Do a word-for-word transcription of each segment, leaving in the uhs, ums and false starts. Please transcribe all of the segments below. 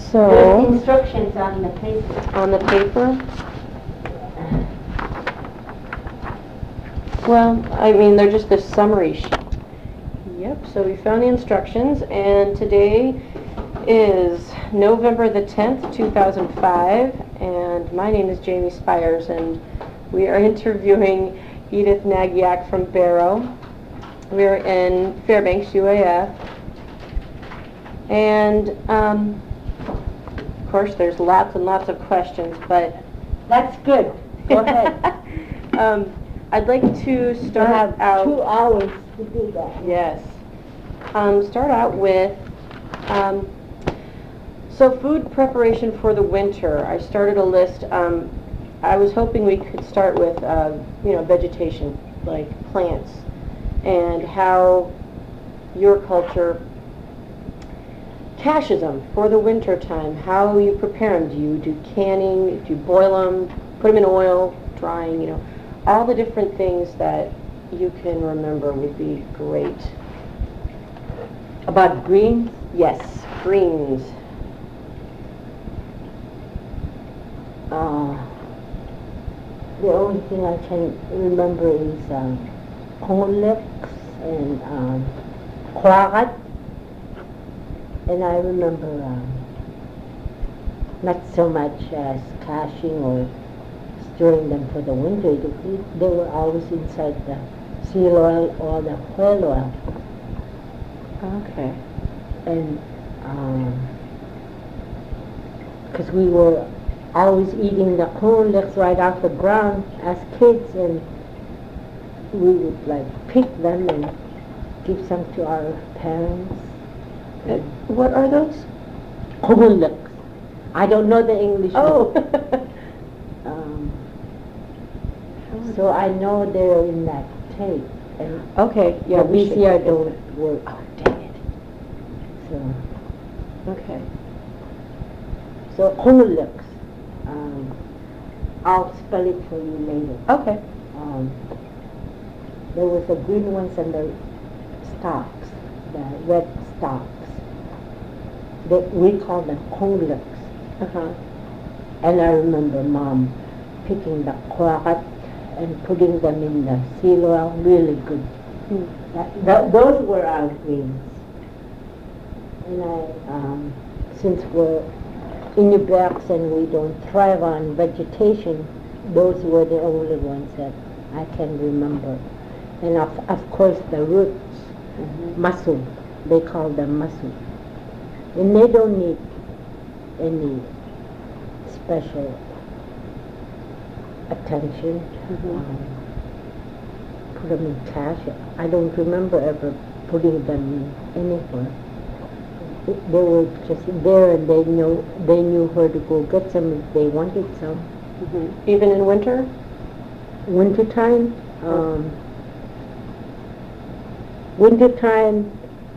So, instructions on the paper. on the paper, well, I mean, they're just a summary sheet. Yep, so we found the instructions, and today is November the tenth, two thousand five, and my name is Jamie Spires, and we are interviewing Edith Nagiak from Barrow. We're in Fairbanks, U A F, and um, of course there's lots and lots of questions, but That's good. Go ahead. um, I'd like to You start have out. two hours to do that. Yes. Um, start out with, um, so food preparation for the winter. I started a list. Um, I was hoping we could start with, uh, you know, vegetation, like plants, and how your culture caches them for the winter time. How you prepare them? Do you do canning? Do you boil them? Put them in oil? Drying? You know, all the different things that you can remember would be great. About greens? Yes, greens. Uh, the only thing I can remember is um, konlex and um, kwarat. And I remember um, not so much as caching or storing them for the winter. They were always inside the seal oil or the whale oil. Okay. And because um, we were always eating the konlex right off the ground as kids, and we would like pick them and give some to our parents. Uh, what are those? Konlex. I don't know the English. Oh. um, so I know they're in that tape. And Okay. Yeah. the we V should C R look at don't work. that. Oh, dang it. So, Okay. so konlex. Um, I'll spell it for you later. Okay. Um, there was the green ones and the stalks, the red stalks. They, we call them konlex. Uh-huh. And I remember Mom picking the kwarat and putting them in the seal oil, really good. Mm. That, that, those were our greens. And I, um, since we're in New Berks and we don't thrive on vegetation, those were the only ones that I can remember. And of, of course the roots, Mm-hmm. masul, they call them masul. And they don't need any special attention. Mm-hmm. Um, put them in cash. I don't remember ever putting them anywhere. They were just there, and they know they knew where to go get some if they wanted some. Mm-hmm. Even in winter? Wintertime, um, wintertime,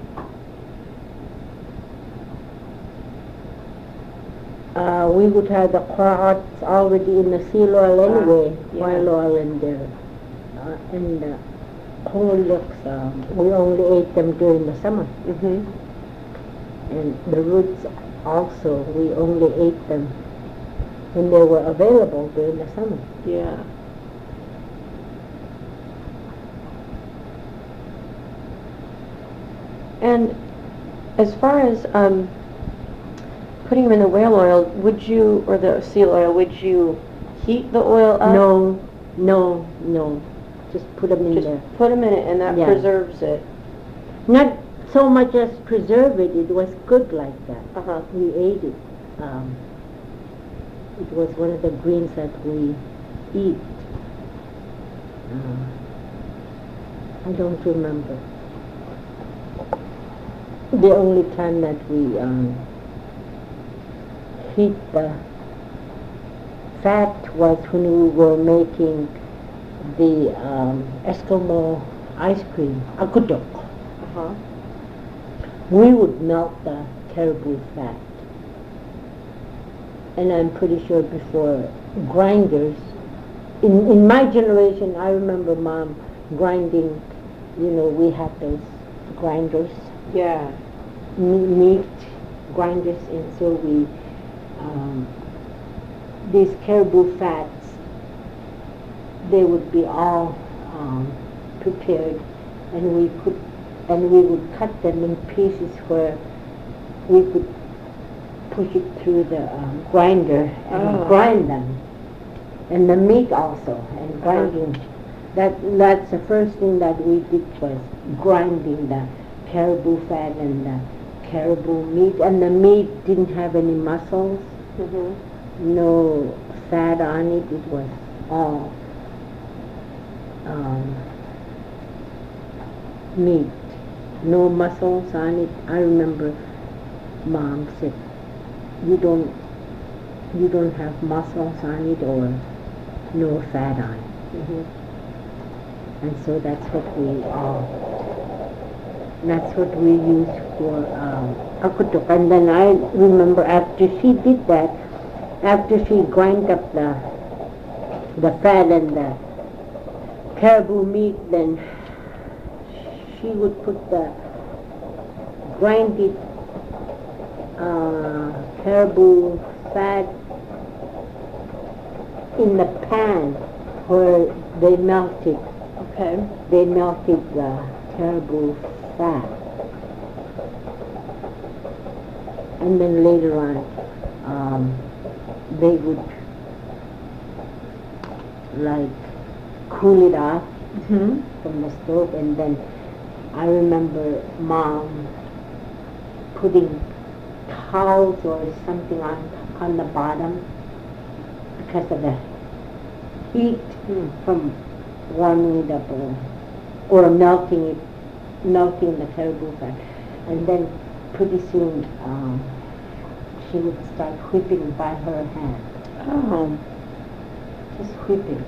uh, we would have the carrots already in the seal oil anyway, Ah, yeah. oil oil in there. Uh, and the konlex, um, we only ate them during the summer. Mm-hmm. And the roots also, we only ate them when they were available during the summer. Yeah. And as far as um, putting them in the whale oil, would you, or the seal oil, would you heat the oil up? No, no, no. Just put them in Just there. put them in it, and that Yeah. preserves it. Not so much as preserve it, it was good like that. Uh-huh. We ate it. Um, it was one of the greens that we eat. Uh, I don't remember. The only time that we um, heat the fat was when we were making the um, Eskimo ice cream, akudok. Uh-huh. We would melt the caribou fat. And I'm pretty sure before grinders, in, in my generation, I remember Mom grinding, you know, we had those grinders, Yeah. me- meat grinders, and so we um, these caribou fats, they would be all um, prepared, and we could, and we would cut them in pieces where we could push it through the um, grinder and Oh. grind them, and the meat also, and grinding. That that's the first thing that we did was grinding the caribou fat and the caribou meat, and the meat didn't have any muscles, Mhm. no fat on it. It was all um, meat, no muscles on it. I remember Mom said, "You don't, you don't have muscles on it or no fat on it." Mhm. And so that's what we uh, that's what we used for um, akutuk. And then I remember after she did that, after she grind up the the fat and the caribou meat, then she would put the grinded uh, caribou fat in the pan where they melted. Okay. They melted the caribou fat. And then later on, um, they would like cool it off Mhm. from the stove, and then I remember Mom putting towels or something on on the bottom because of the heat Mm. from warming it up or, or melting it, melting the caribou fat. And then pretty soon um, she would start whipping by her hand, Oh. just whipping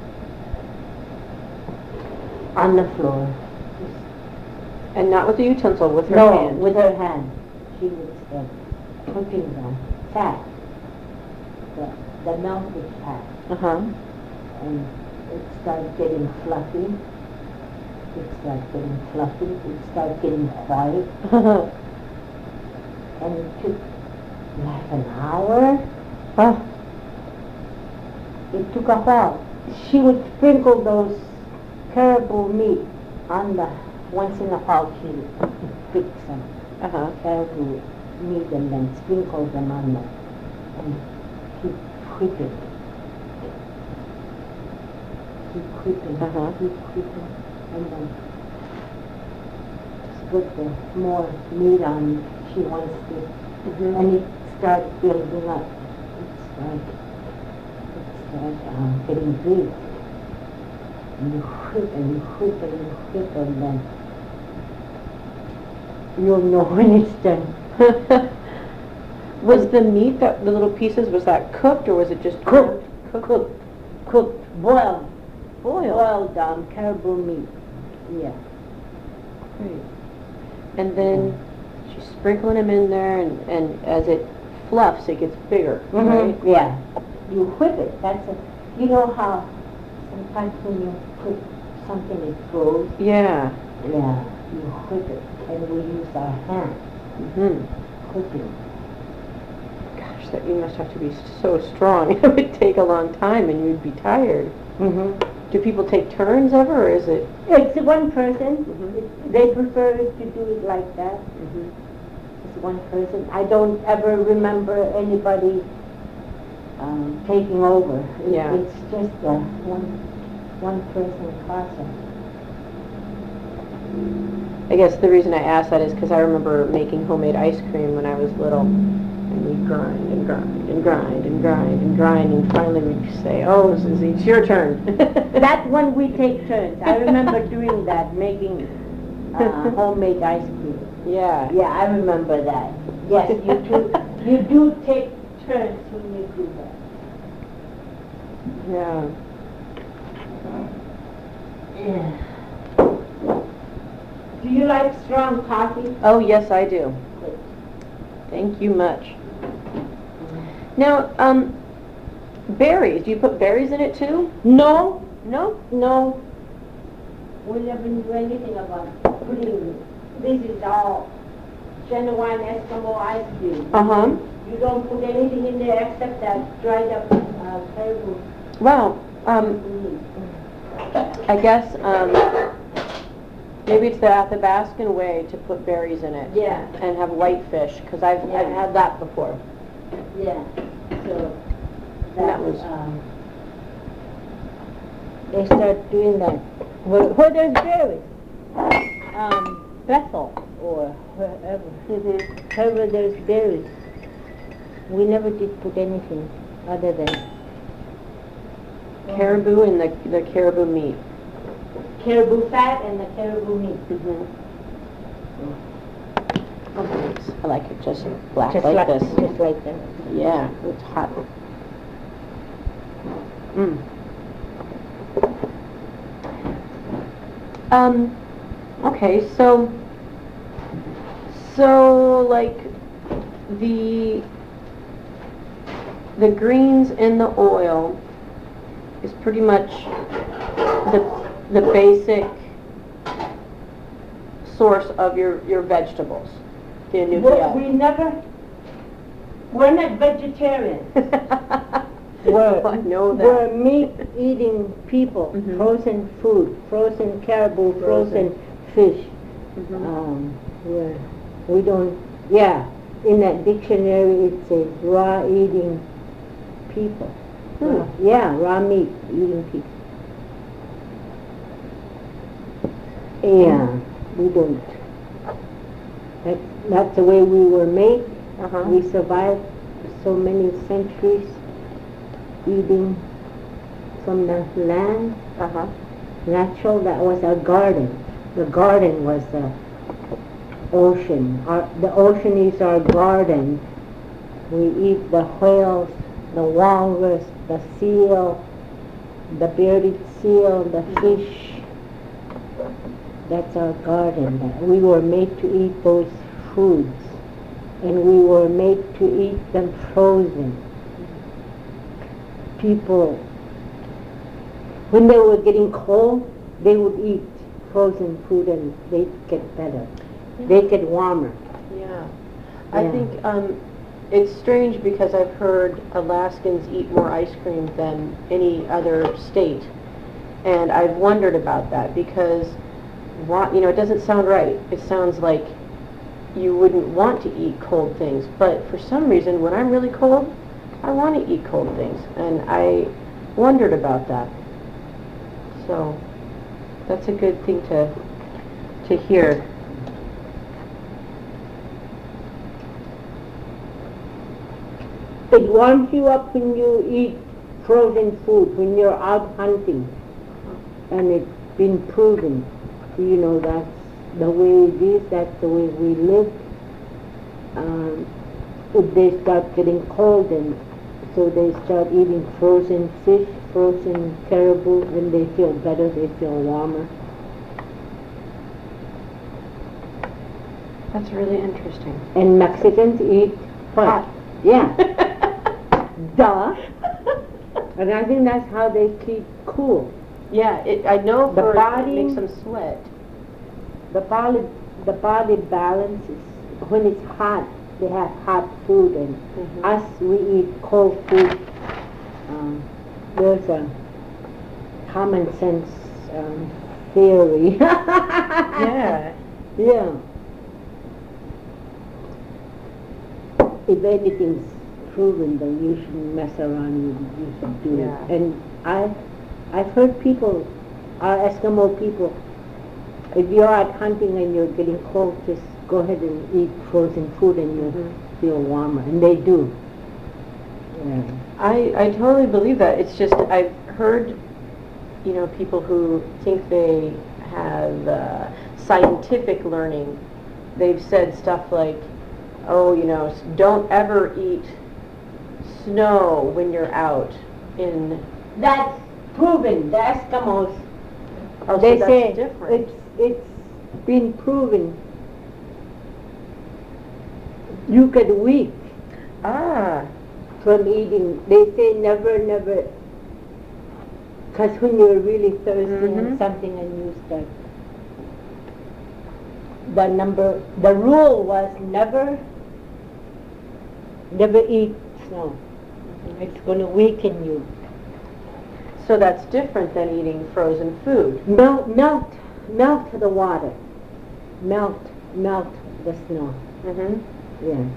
on the floor. And not with a utensil, with her no, hand. with her hand. She would start whipping the fat, the, the melted fat, Uh-huh. and it started getting fluffy. It started getting fluffy. It started getting white. And it took like an hour. Oh. It took a while. She would sprinkle those caribou meat on the, once in a while she would pick some Uh-huh. caribou meat and then sprinkle them on the, and keep whipping. Keep whipping, Uh-huh. keep whipping, and then just put the more meat on. She wants to, Mhm. and it starts building up. It's like, it's like um, getting big. And you whip and you whip and you whip, and then you'll know when it's done. Was the meat, that the little pieces, was that cooked or was it just Cooked, Cooked. cooked, cooked, boiled, Boiled. boiled um, caribou meat. Yeah. Great. And then she's sprinkling them in there, and, and as it fluffs, it gets bigger, right? Yeah. You whip it. That's a, you know how sometimes when you put something it froze? Yeah. Yeah. You whip it. And we use our hand Hmm. whipping. Gosh, that you must have to be so strong. It would take a long time, and you'd be tired. Mm-hmm. Do people take turns ever, or is it? It's one person. Mhm. It, they prefer to do it like that. Mhm. It's one person. I don't ever remember anybody um, taking over. It, Yeah. It's just a one one person process. I guess the reason I asked that is because I remember making homemade ice cream when I was little, and we'd grind and grind and grind and grind and grind, and finally we'd say, "Oh, Susie, it's your turn." That one we take turns. I remember doing that, making uh, homemade ice cream. Yeah. Yeah, I remember that. Yes, you do. You do take turns when you do that. Yeah. Yeah. Do you like strong coffee? Oh, yes, I do. Good. Thank you much. Now, um, berries. Do you put berries in it too? No, No. no. We never knew anything about putting. This is all genuine Eskimo ice cream. Uh huh. You don't put anything in there except that dried up uh, caribou Well, um, meat. I guess, um, maybe it's the Athabascan way to put berries in it. Yeah. And have whitefish, because I've, I've Yeah. had that before. Yeah, so And that that was- was, um, they start doing that. Where, where there's berries, um, Bethel or wherever, Mm-hmm. wherever there's berries. We never did put anything other than Caribou and the, the caribou meat. caribou fat and the caribou meat. Mm-hmm. Oh, thanks. I like it just black Just like, like, this. just like that. Yeah, it's hot. Mm. Um, okay, so, so like the, the greens in the oil is pretty much the, the basic source of your, your vegetables, the We, we nuclei. never, we're not vegetarians. We're, I know we're that. meat-eating people, Mhm. frozen food, frozen caribou, frozen, Frozen. fish. Mhm. Um, we're, we don't, yeah, in that dictionary it says raw eating people. Hmm. Raw- Yeah, raw meat eating people. Yeah, we don't. That's, that's the way we were made. Uh-huh. We survived so many centuries eating from the land, Uh-huh. natural. That was our garden. The garden was the ocean. Our, the ocean is our garden. We eat the whales, the walrus, the seal, the bearded seal, the fish. That's our garden. That we were made to eat those foods, and we were made to eat them frozen. People, when they were getting cold, they would eat frozen food and they'd get better. They'd get warmer. Yeah. I Yeah. think um, it's strange because I've heard Alaskans eat more ice cream than any other state. And I've wondered about that because, wa- you know, it doesn't sound right. It sounds like you wouldn't want to eat cold things. But for some reason, when I'm really cold, I want to eat cold things. And I wondered about that. So that's a good thing to, to hear. It warms you up when you eat frozen food, when you're out hunting. And it's been proven, you know, that's the way it is, that's the way we live. Um, if they start getting cold, and so they start eating frozen fish, frozen caribou, and they feel better, they feel warmer. That's really interesting. And Mexicans eat what? Hot. Yeah. Duh. And I think that's how they keep cool. Yeah, it, I know The for body- it makes them sweat. The body, the body balances. When it's hot, they have hot food, and Mhm. us, we eat cold food. Um, there's a common sense um, theory. Yeah. Yeah. If anything's proven, then you shouldn't mess around with it. You should do Yeah. it. And I, I've heard people, our Eskimo people, if you're out hunting and you're getting cold, just go ahead and eat frozen food and you'll Mhm. feel warmer. And they do. Yeah. I, I totally believe that. It's just, I've heard, you know, people who think they have uh, scientific learning. They've said stuff like, oh, you know, s- don't ever eat snow when you're out in, That's proven. The Eskimos, oh, so they that's say different. it's it's been proven. You get weak Ah, from eating. They say never, never. Because when you're really thirsty Mhm. and something and you start, the number, the rule was never, Never eat snow. It's going to weaken you. So that's different than eating frozen food. Melt, melt, melt the water. Melt, melt the snow. Mm-hmm. Yeah.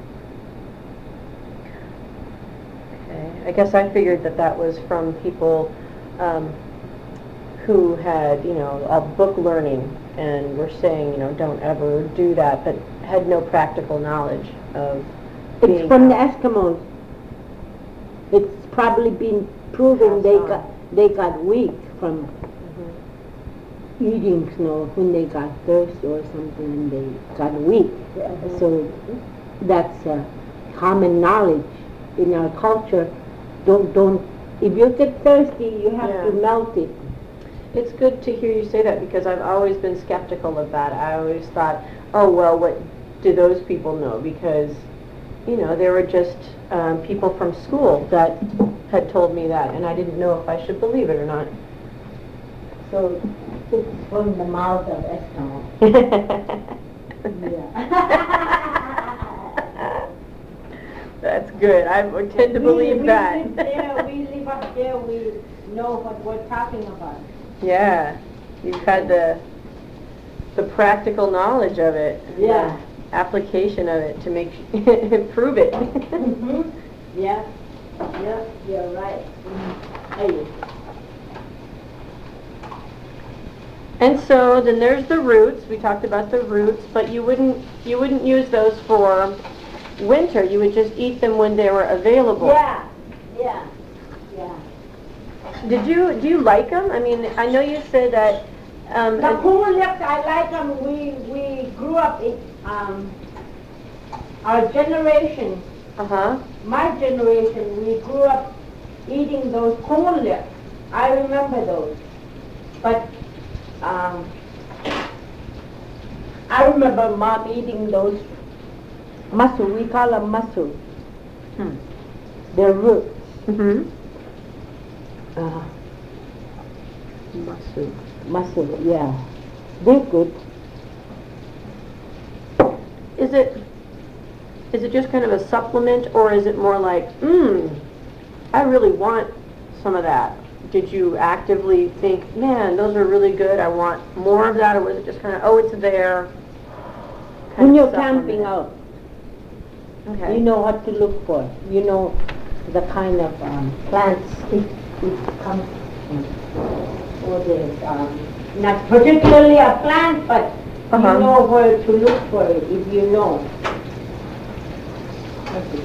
Okay. I guess I figured that that was from people um, who had, you know, a book learning and were saying, you know, don't ever do that, but had no practical knowledge of It's being from the out. Eskimos. It's probably been proven they Passed got on. they got weak from Mhm. eating snow when they got thirsty or something and they got weak. Mhm. So that's uh, common knowledge in our culture. Don't don't if you get thirsty, you have Yeah. to melt it. It's good to hear you say that because I've always been skeptical of that. I always thought, oh, well, what do those people know? Because, you know, they were just um, people from school that had told me that, and I didn't know if I should believe it or not. So it's from the mouth of Eskimo. Yeah. That's good. I would tend to We- believe we that. live there, we live up there, we know what we're talking about. Yeah, you've had the the practical knowledge of it, and the Yeah. application of it to make improve it. Mm-hmm. Yeah, yeah, you're right. Hey. And so then there's the roots. We talked about the roots, but you wouldn't you wouldn't use those for winter. You would just eat them when they were available. Yeah, yeah, yeah. Did you do you like them? I mean, I know you said that. Um, The cool lips, I like them. We we grew up in um our generation, uh huh. my generation. We grew up eating those corn lips. I remember those, but um, I remember Mom eating those mussel. We call them mussel. Hmm. They're roots. Mhm. Uh, Mussel. mussel, yeah. They're good. Is it is it just kind of a supplement, or is it more like, mmm, I really want some of that? Did you actively think, man, those are really good, I want more of that, or was it just kind of, oh, it's there? kind When of you're supplement? camping out, Okay. you know what to look for. You know the kind of um, plants it, it comes from. Or there's um, not particularly a plant, but Uh-huh. you know where to look for it if you know. Okay.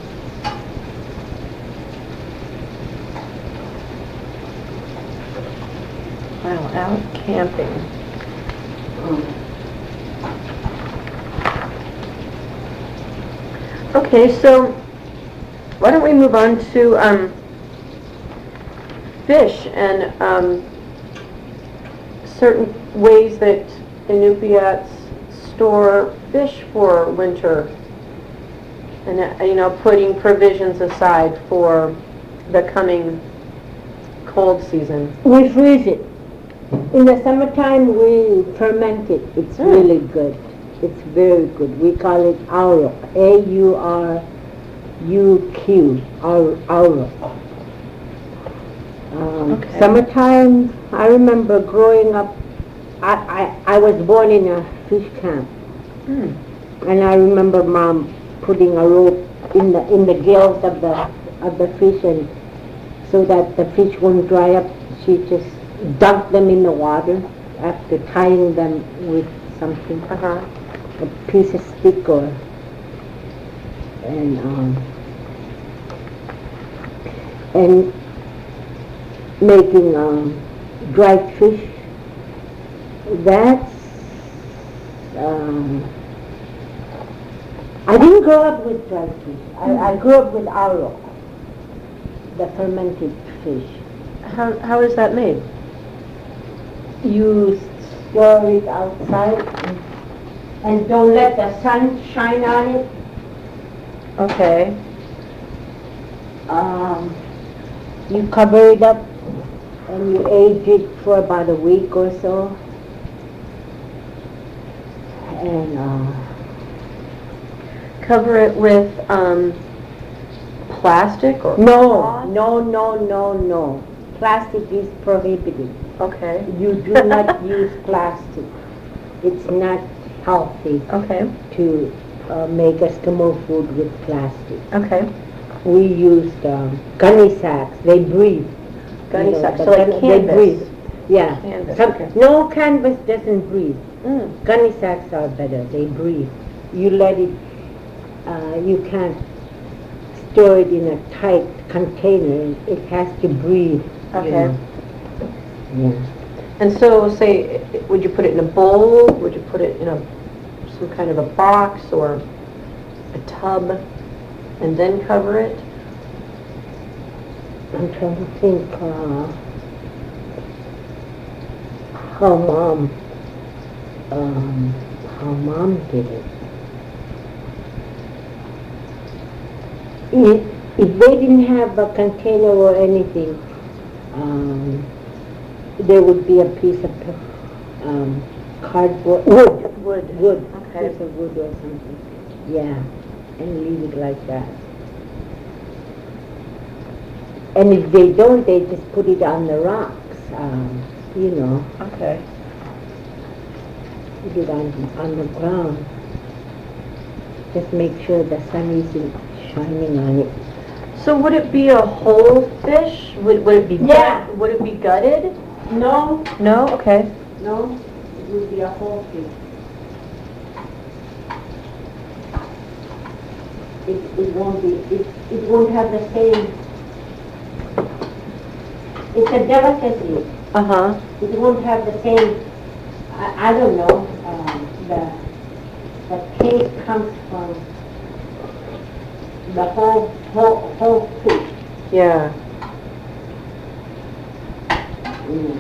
Wow, out camping. Um, Okay, so why don't we move on to um, fish and um, certain ways that Inupiats store fish for winter, and uh, you know, putting provisions aside for the coming cold season. We freeze it. In the summertime, we ferment it. It's Mm. really good. It's very good. We call it auruk. A U R U Q. Aur- Auruk. Um, Okay. Summertime, I remember growing up, I, I, I was born in a fish camp. Mm. And I remember Mom putting a rope in the in the gills of the of the fish, and so that the fish won't dry up, she just dunked them in the water after tying them with something, Uh-huh. a piece of stick or and um, and making um, dried fish. That's um, I didn't grow up with dried fish. I, I grew up with auruk, the fermented fish. How how is that made? You store it outside and, and don't let the sun shine on it. Okay. Um, you cover it up and you age it for about a week or so. And uh, Cover it with um, plastic or No, cloth? no, no, no, no. Plastic is prohibited. Okay. You do not use plastic. It's not healthy Okay. to uh, make Eskimo food with plastic. Okay. We used um, gunny sacks. They breathe. Gunny You know, sacks, the so like gun- canvas. They breathe. Yeah. Canvas, Some, okay. No, canvas doesn't breathe. Mm. Gunny sacks are better. They breathe. You let it. Uh, you can't store it in a tight container. It has to breathe. you Okay. know. Yeah. And so, say, would you put it in a bowl? Would you put it in a some kind of a box or a tub, and then cover it? I'm trying to think uh, how mom um, how mom did it. If, if they didn't have a container or anything, um, there would be a piece of um, cardboard, wood, Wood. wood, Okay. piece of wood or something. Yeah, and leave it like that. And if they don't, they just put it on the rocks, um, you know, Okay. put it on, on the ground. Just make sure the sun isn't shining on it. So would it be a whole fish? Would, would it be Yeah. gut- would it be gutted? No, No? Okay. no, it would be a whole fish. It, it won't be, it, it won't have the same, it's a delicacy. Uh-huh. It won't have the same, I, I don't know, um, the, the taste comes from the whole, whole, whole fish. Yeah. Mm.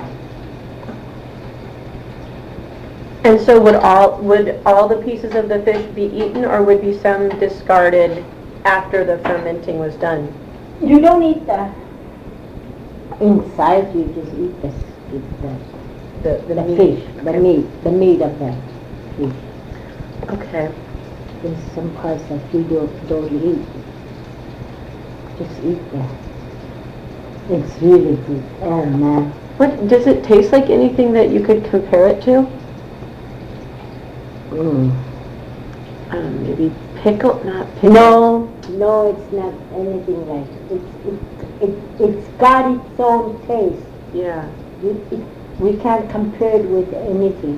And so would all would all the pieces of the fish be eaten, or would be some discarded after the fermenting was done? You don't eat the inside, you just eat the, eat the, The the, the meat. fish, the Okay. meat, the meat of the fish. Okay. There's some parts that you don't, don't eat. Just eat that. It's really good. Oh man. What does it taste like? Anything that you could compare it to? Mm. Um, maybe pickle, not pickle. No, no, it's not anything like it. It's, it, it, it's got its own taste. Yeah. We, it, we can't compare it with anything.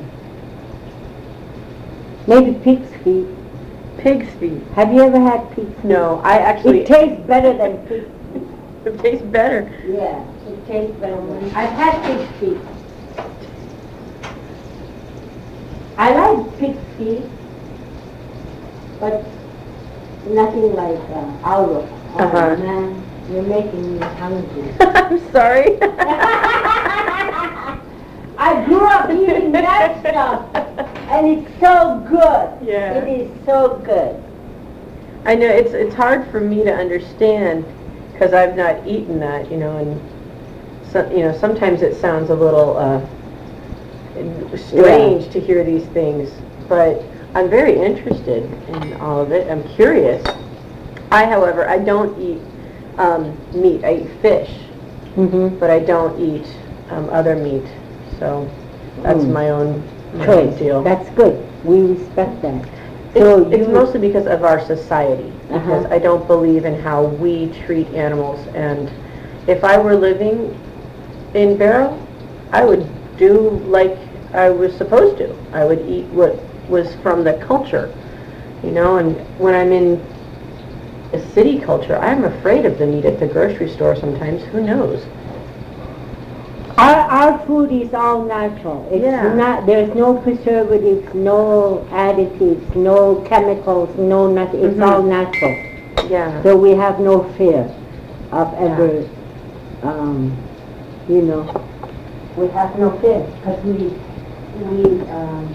Maybe pig's feet. Pig's feet. Have you ever had pig's feet? No, I actually. It tastes better than pig's feet. It tastes better. Yeah, it tastes better than... I've had pig's feet. I like pig's feet, but nothing like uh, owl. Oh Uh-huh. man, you're making me hungry. I'm sorry. I grew up eating that stuff, and it's so good. Yeah. It is so good. I know it's it's hard for me to understand because I've not eaten that, you know, and so, you know, sometimes it sounds a little uh, strange to hear these things, but I'm very interested in all of it. I'm curious. I, however, I don't eat um, meat. I eat fish, Mm-hmm. but I don't eat um, other meat. So that's Mm. my own my own Choice. deal. That's good. We respect that. It's, So it's you- mostly because of our society, because Uh-huh. I don't believe in how we treat animals, and if I were living in Barrow, I would do like I was supposed to. I would eat what was from the culture, you know, and when I'm in a city culture, I'm afraid of the meat at the grocery store sometimes. Who knows? Our, our food is all natural. It's Yeah. not, there's no preservatives, no additives, no chemicals, no nothing. It's Mhm. all natural. Yeah. So we have no fear of ever, um, you know, we have no fear because we, we, um,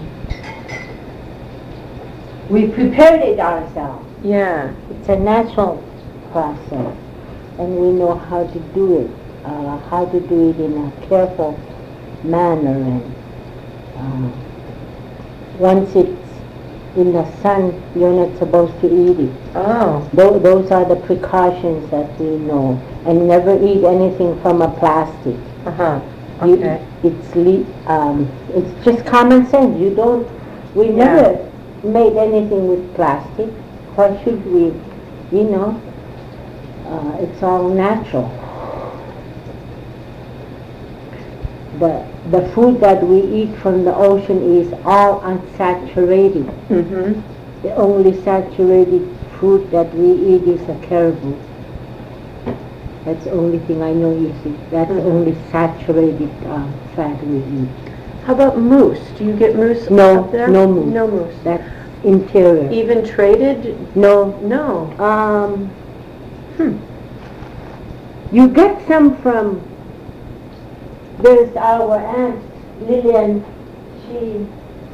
we prepared it ourselves. Yeah. It's a natural process, and we know how to do it, uh, how to do it in a careful manner. And uh, once it's in the sun, you're not supposed to eat it. Oh. Tho- those are the precautions that we know. And never eat anything from a plastic. Uh-huh. You- Okay. It's le- um, it's just common sense. You don't. We Yeah. never made anything with plastic. Why should we? You know, uh, it's all natural. The the food that we eat from the ocean is all unsaturated. Mm-hmm. The only saturated food that we eat is a caribou. That's the only thing I know is it. That's the Mhm. only saturated uh, fat we eat. How about moose? Do you get moose No, up there? no moose. No moose. That's interior. Even traded? No. No. Um, Hmm. you get some from, there's our aunt Lillian, she,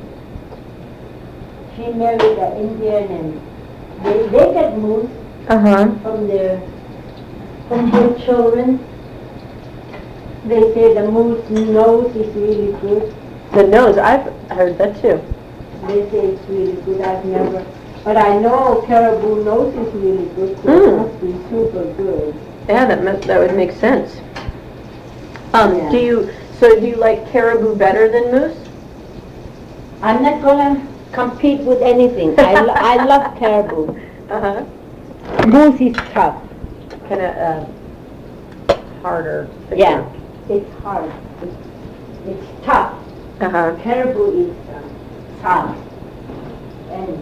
she married an Indian and they, they get moose Uh-huh. from their, from their children. They say the moose nose is really good. The nose, I've heard that too. They say it's really good. I've never, but I know caribou nose is really good. So Mm. it must be super good. Yeah, that mu- that would make sense. Um, Yeah. do you, so do you like caribou better than moose? I'm not gonna compete with anything. I, lo- I love caribou. Uh-huh. Moose is tough. Kind of, uh, harder. thicker. Yeah, it's hard. It's, it's tough. Uh-huh. Caribou is uh, soft. And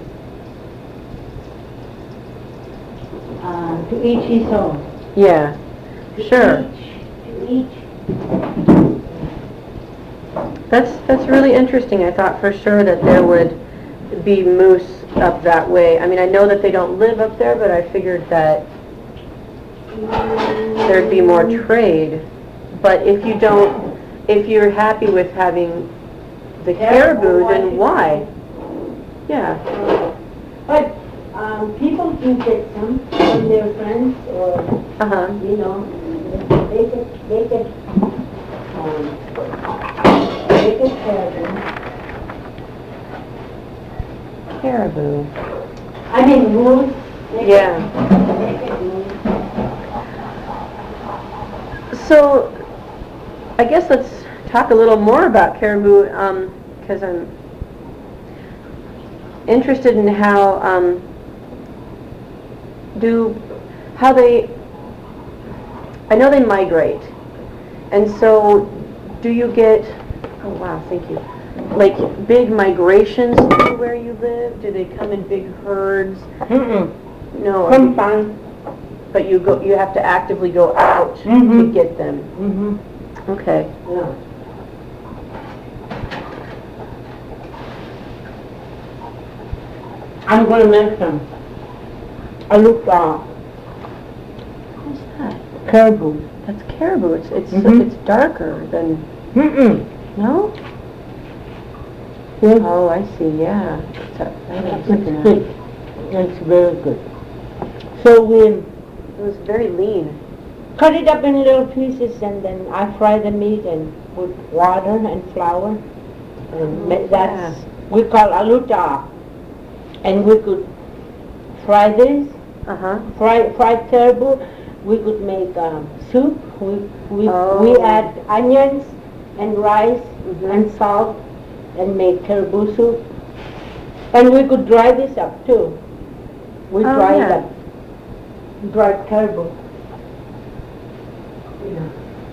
uh, to each his own. Yeah. To Sure. Each, to each. That's, that's really interesting. I thought for sure that there would be moose up that way. I mean, I know that they don't live up there, but I figured that there'd be more trade. But if you don't, if you're happy with having the caribou, then why? Yeah. But um, people can get some from their friends or, Uh-huh. you know, they can, they can, um, they can share them. Caribou. I mean, moose. they can- Yeah. They can do. So, I guess let's talk a little more about caribou, um, because I'm interested in how, um, do, how they, I know they migrate, and so do you get, oh wow, thank you, like big migrations through where you live? Do they come in big herds? Mm-mm. No, Sometimes. but you go, you have to actively go out to Mhm. get them. Mm-hmm. Okay. Yeah. I'm gonna mention, I looked at What's that? caribou. That's caribou. It's it's Mhm. it's darker than Mm-mm. no. Yes. Oh, I see. Yeah. It's a, I was It's looking at good. it. It's very good. So we It was very lean. cut it up in little pieces and then I fry the meat and put water and flour. And ma- that's, we call aluta. And we could fry this, Uh huh. fry, fried caribou. We could make um, soup. We, we, Oh. we add onions and rice Mhm. and salt and make caribou soup. And we could dry this up too. We Oh, dry yeah. it up. Dried caribou. Yeah.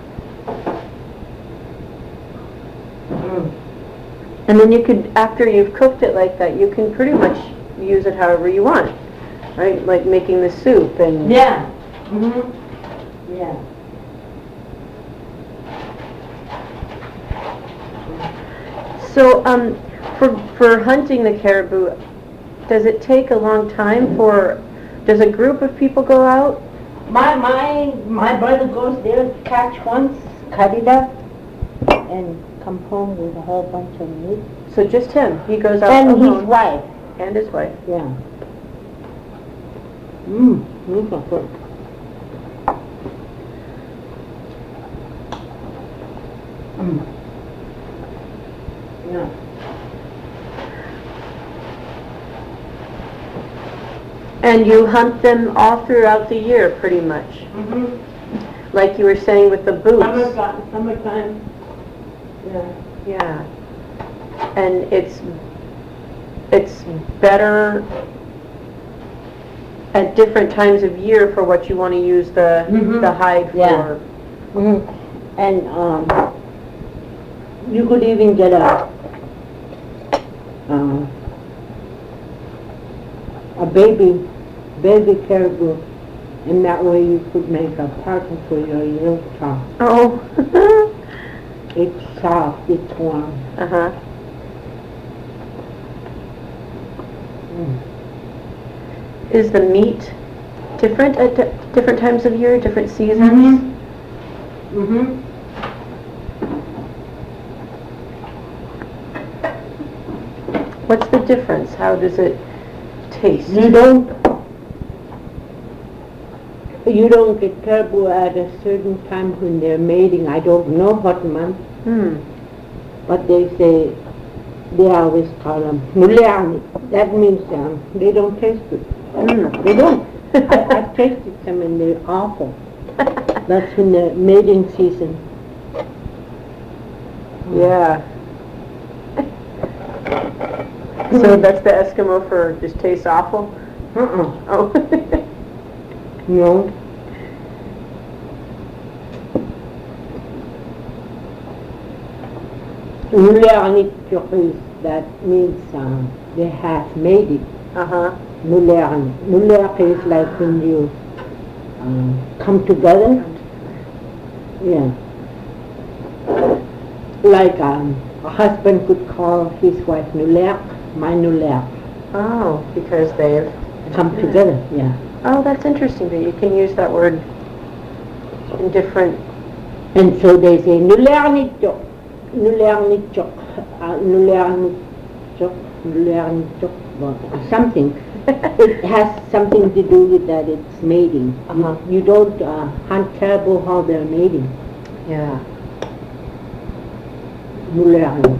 Mm. And then you could, after you've cooked it like that, you can pretty much use it however you want, right? Like making the soup and. Yeah. Mm-hmm. Yeah. So, um, for for hunting the caribou, does it take a long time for? Does a group of people go out? My my my brother goes there, catch once, cut it up, and come home with a whole bunch of meat. So just him. He goes out And alone. his wife. And his wife. Yeah. Mmm, these are good. Mm. Yeah. And you hunt them all throughout the year, pretty much, Mm-hmm. like you were saying with the boots. Summertime, summertime, yeah. Yeah. And it's, it's better at different times of year for what you want to use the, Mhm. the hide Yeah. for. Mhm. And, um, you could even get a, uh, a baby, baby caribou, and that way you could make a partner for your little child. Oh. It's soft, it's warm. Uh-huh. Mm. Is the meat different at di- different times of year, different seasons? Mm-hmm. What's the difference? How does it taste? You don't, you don't get caribou at a certain time when they're mating. I don't know what month, Hmm. but they say, they always call them muleani. That means um, they don't taste good. Mm. They don't. I, I've tasted them and they're awful. That's in the mating season. Yeah. So that's the Eskimo for just tastes awful? Uh-uh. Oh. No. Muleani is, that means um, they have mated. Uh-huh. Muleani. Muleani is like when you um, come together. Yeah. Like um, a husband could call his wife Nulek, my Nulek. Oh, because they've... Come together, yeah. Oh, that's interesting that you can use that word in different... And so they say Nulernichok, Nulernichok, Nulernichok, Nulernichok, something. It has something to do with that it's mating. Uh-huh. You, you don't uh, hunt caribou how they're mating. Yeah. Nulerni.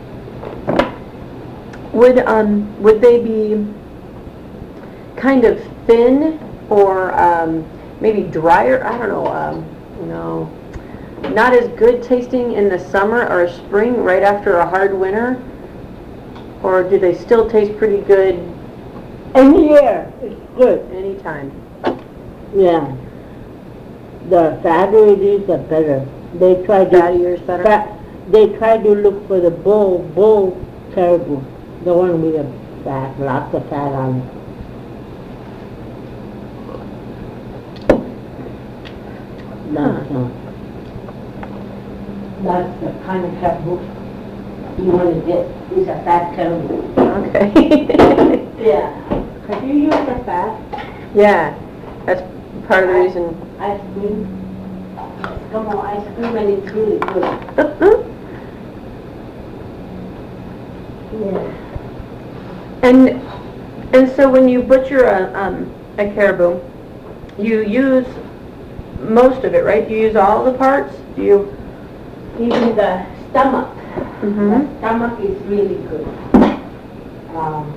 Would, um, would they be kind of thin or um, maybe drier? I don't know. Um, no. Not as good tasting in the summer or spring right after a hard winter? Or do they still taste pretty good Any year, it's good. anytime? Yeah. The fatter it is, the better. They try to Fattier is better? Fat, they try to look for the bull, bull caribou, the one with the fat, lots of fat on it. That's, uh, that's the kind of caribou you want to get. Is a fat caribou. Okay. Yeah. Have you used the fat? Yeah, that's part of the reason. Ice cream. Come on, ice cream, and it's really good. Yeah. And and so when you butcher a um, a caribou, you use most of it, right? You use all the parts. Do you? Even the stomach. Mm-hmm. The stomach is really good. Um,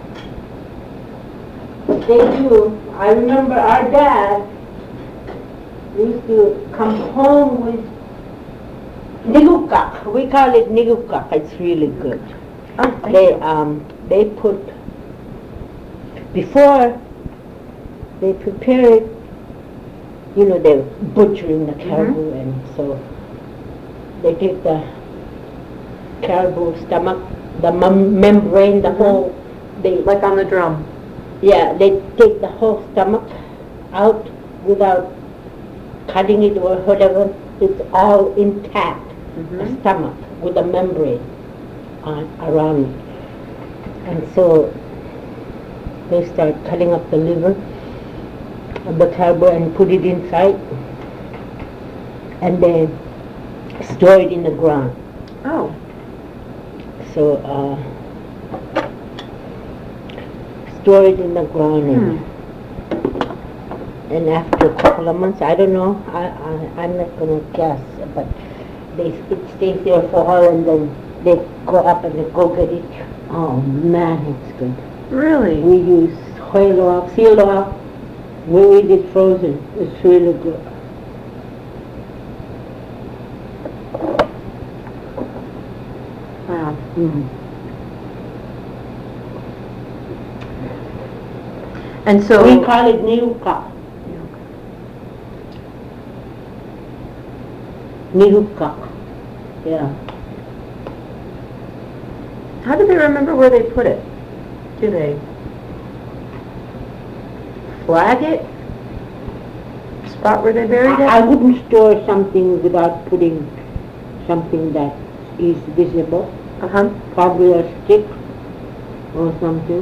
they do. I remember our dad used to come home with nigukak. We call it nigukak. It's really good. Oh, thank They you. um they put before they prepare it. You know, they're butchering the caribou, and so they take the caribou stomach, the mem- membrane, the Mhm. whole. They Like on the drum. yeah, they take the whole stomach out without cutting it or whatever. It's all intact. The Mm-hmm. stomach with a membrane on, around it. And so they start cutting up the liver of the caribou and put it inside, and they store it in the ground. Oh. So uh, store it in the ground, and, Hmm. and after a couple of months, I don't know, I, I, I'm not going to guess, but they, it stays there for a while, and then they go up and they go get it. Oh man, it's good. Really? We use whale oil, seal oil, We eat it frozen. It's really good. Wow. Mm. And so We call it nihuka. Nihuka. Yeah. how do they remember where they put it? Do they flag it? Spot where they buried it? I, I wouldn't store something without putting something that is visible. Uh-huh. Probably a stick or something.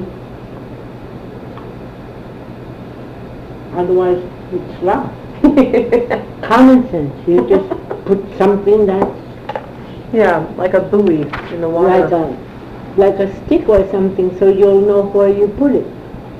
Otherwise, it's wrong. Common sense. You just put something that's Yeah, like a buoy in the water. like a like a stick or something, so you'll know where you put it.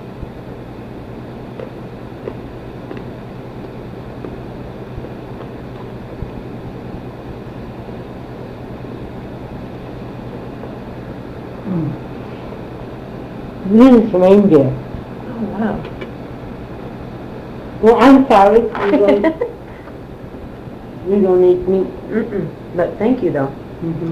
Means reindeer. Oh, wow. Well, I'm sorry. We don't, we don't eat meat. Mm-mm. But thank you, though. Mm-hmm.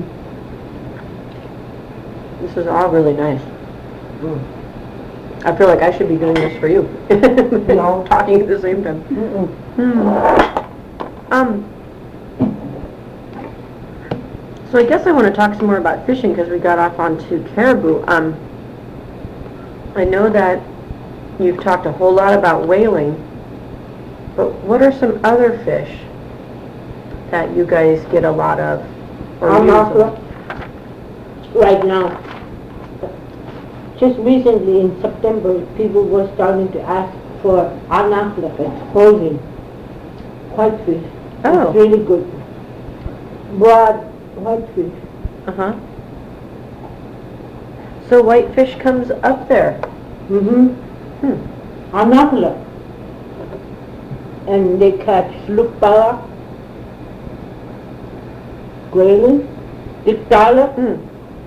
This is all really nice. Mm. I feel like I should be doing this for you. No. Talking at the same time. Mm-mm. Hmm. Um. So I guess I want to talk some more about fishing because we got off onto caribou. Um. I know that you've talked a whole lot about whaling, but what are some other fish that you guys get a lot of? Or I'm use? not right now. Just recently in September, people were starting to ask for anakla, it's frozen whitefish. Oh. It's really good. Broad whitefish. Uh-huh. So whitefish comes up there. Mm-hmm. Hmm. Anakla. And they catch lupala, grayling, tiktala. Hmm.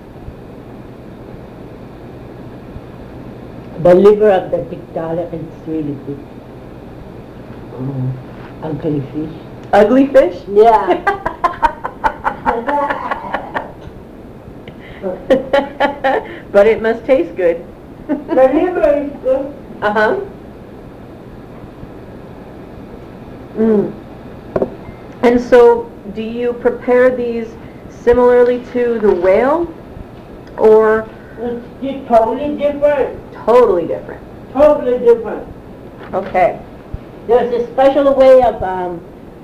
The liver of the tiktala is really good. Mm. Ugly fish. Ugly fish? Yeah. But it must taste good. The liver is good. Uh-huh. Mm. And so, do you prepare these similarly to the whale, or It's di- totally different. totally different? Totally different. Okay. There's a special way of, um,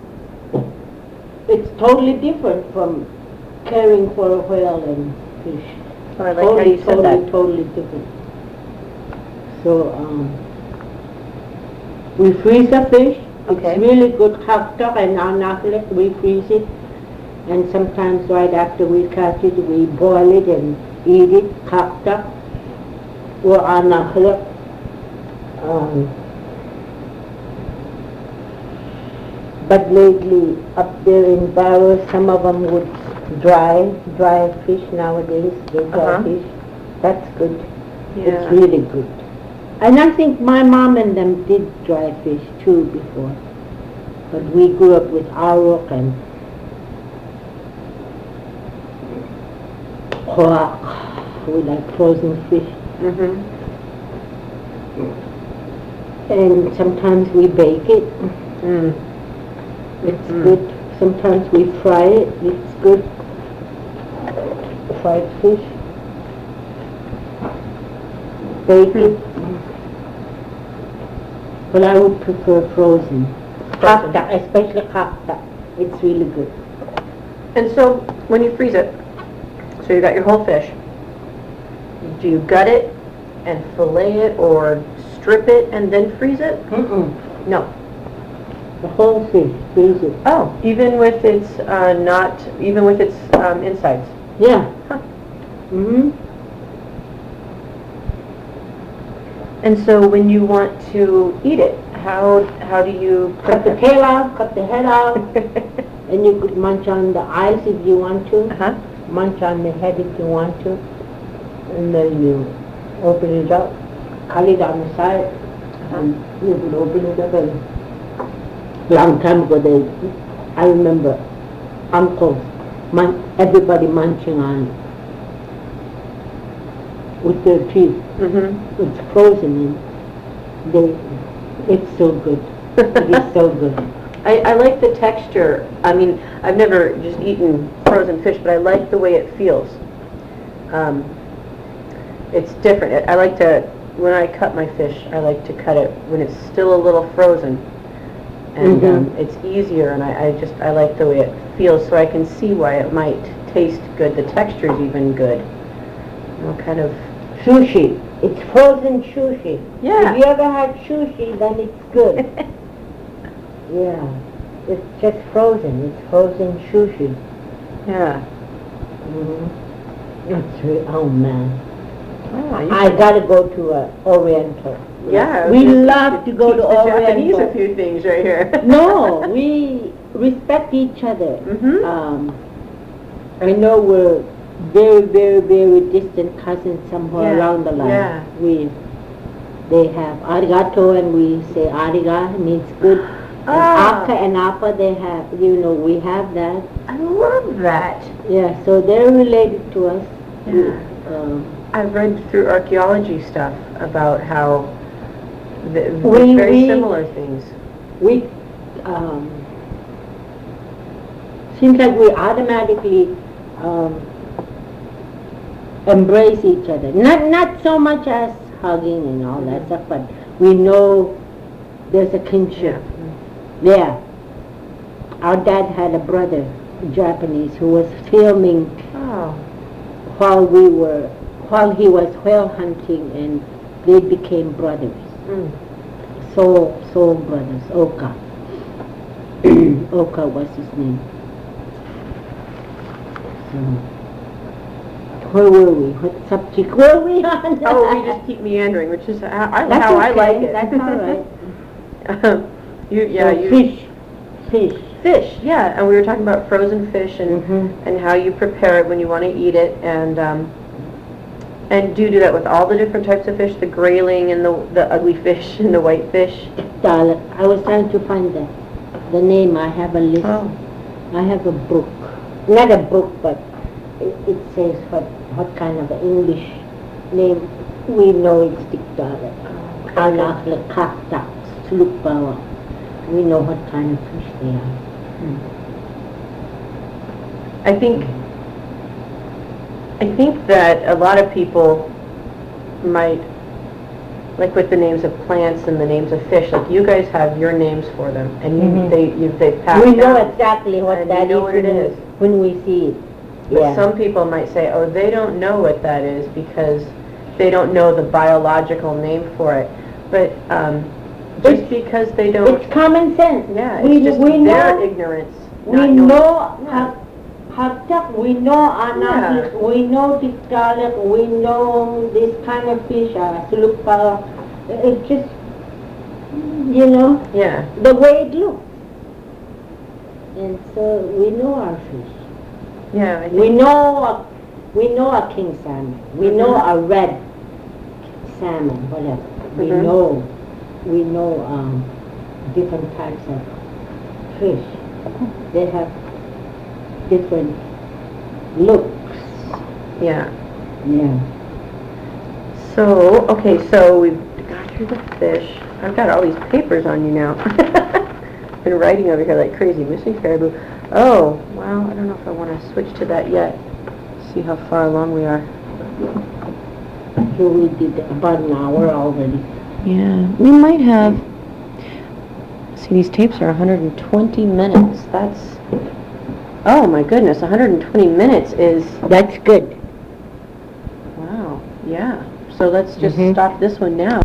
it's totally different from caring for a whale and fish. Oh, I like how Totally, you said totally, that. totally different. So, um, we freeze the fish. Okay. It's really good hakta and anaklet. We freeze it. And sometimes right after we catch it, we boil it and eat it, hakta or anaklet. Um, but lately, up there in barrels, some of them would dry, dry fish nowadays, they dry Uh-huh. fish. That's good. Yeah. It's really good. And I think my mom and them did dry fish too before. But we grew up with arok and hoak. We like frozen fish. Mm-hmm. And sometimes we bake it. Mm. It's Mm. good. Sometimes we fry it. It's good. Fried fish. Bake it. But I would prefer frozen. Frozen. Hakta, especially hakta. It's really good. And so, when you freeze it, so you got your whole fish, do you gut it and fillet it, or strip it and then freeze it? Mm-mm. No. The whole fish, freeze it. Oh, even with its uh, not, even with its um, insides. Yeah. Huh. Mm-hmm. And so, when you want to eat it, how how do you Cut the tail out, cut the head out, and you could munch on the eyes if you want to. Uh-huh. Munch on the head if you want to. And then you open it up, cut it on the side, And you would open it up and long time ago they, I remember uncles, mun- everybody munching on it with their teeth. Mm-hmm. It's frozen and they, it's so good. It is so good. I, I like the texture. I mean, I've never just eaten frozen fish, but I like the way it feels. Um, it's different. I, I like to, when I cut my fish, I like to cut it when it's still a little frozen. And Mhm. um, it's easier, and I, I just, I like the way it feels, so I can see why it might taste good. The texture's even good. What kind of... Sushi. It's frozen sushi. Yeah. If you ever had sushi, then it's good. Yeah. It's just frozen. It's frozen sushi. Yeah. Mm-hmm. It's re- oh man. Oh, you I should- gotta go to uh, Oriental. Yeah. We you- love to you go teach to the Japanese Oriental. a few things right here. No, we respect each other. Mhm. Um, I know we're very, very, very distant cousins somewhere Yeah, along the line. yeah. We, they have arigato and we say ariga means good. And Ah. aka and apa they have, you know, we have that. I love that. Yeah, so they're related to us. We, Yeah. um, I've read through archaeology stuff about how the, the We- very we- similar things. we, um, seems like we automatically um, embrace each other. Not not so much as hugging and all that stuff, but we know there's a kinship. Yeah. Our dad had a brother, Japanese, who was filming Oh. while we were, while he was whale hunting, and they became brothers. Mm. Soul, soul brothers, Oka. Oka was his name. So, where were we? What subject were we on? Oh, we just keep meandering, which is how I, That's how I okay, like it. that's all right. Um, you, yeah, So you. fish, fish. Fish, yeah, and we were talking about frozen fish and Mhm. and how you prepare it when you want to eat it, and um, and do you do that with all the different types of fish, the grayling and the the ugly fish and the white fish? Dal- I was trying to find the, the name. I have a list. Oh. I have a book. Not a book, but it, it says what, what kind of English name. We know it's Tiktaalik. Anak le kaktak, sulukbawa. We know what kind of fish they are. I think I think that a lot of people might, like with the names of plants and the names of fish, like you guys have your names for them, and you, Mhm. they you, they pass We know down. exactly what And that you know is what when it we- is. when we see it. But Yeah. some people might say, oh, they don't know what that is because they don't know the biological name for it. But um, just It's- because they don't, It's common sense. yeah, we, it's just we their know, ignorance. we not knowing- know Yeah. ha- haktak, we know anak, we know Tiktaalik, we know this kind of fish, uh, sulukbawa. It's just, you know, Yeah, the way it looks. And so we know our fish. yeah. I We think, know a, we know a king salmon. We know Mhm. a red salmon, whatever. We Mhm. know, we know um, different types of fish. They have different looks. yeah. Yeah. So, okay, so we've got through the fish. I've got all these papers on you now. Been writing over here like crazy. Missing caribou. Oh, well, I don't know if I want to switch to that yet. See how far along we are. So we did about an hour already. Yeah, we might have. See, these tapes are one hundred twenty minutes. That's. Oh my goodness, one hundred twenty minutes is. That's good. Wow, yeah. So let's just Mhm. stop this one now.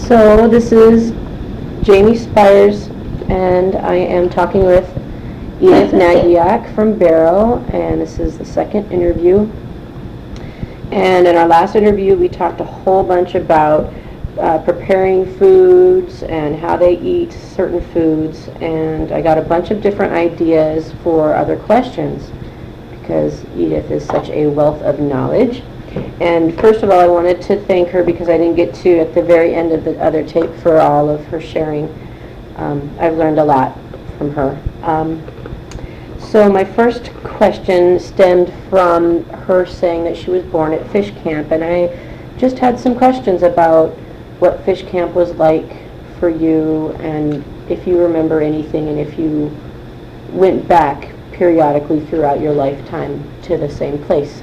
So this is Jamie Spires, and I am talking with Edith Nagyak from Barrow, and this is the second interview. And in our last interview, we talked a whole bunch about uh, preparing foods and how they eat certain foods, and I got a bunch of different ideas for other questions because Edith is such a wealth of knowledge. And first of all, I wanted to thank her because I didn't get to at the very end of the other tape for all of her sharing. Um, I've learned a lot from her. Um, so my first question stemmed from her saying that she was born at fish camp, and I just had some questions about what fish camp was like for you, and if you remember anything, and if you went back periodically throughout your lifetime to the same place.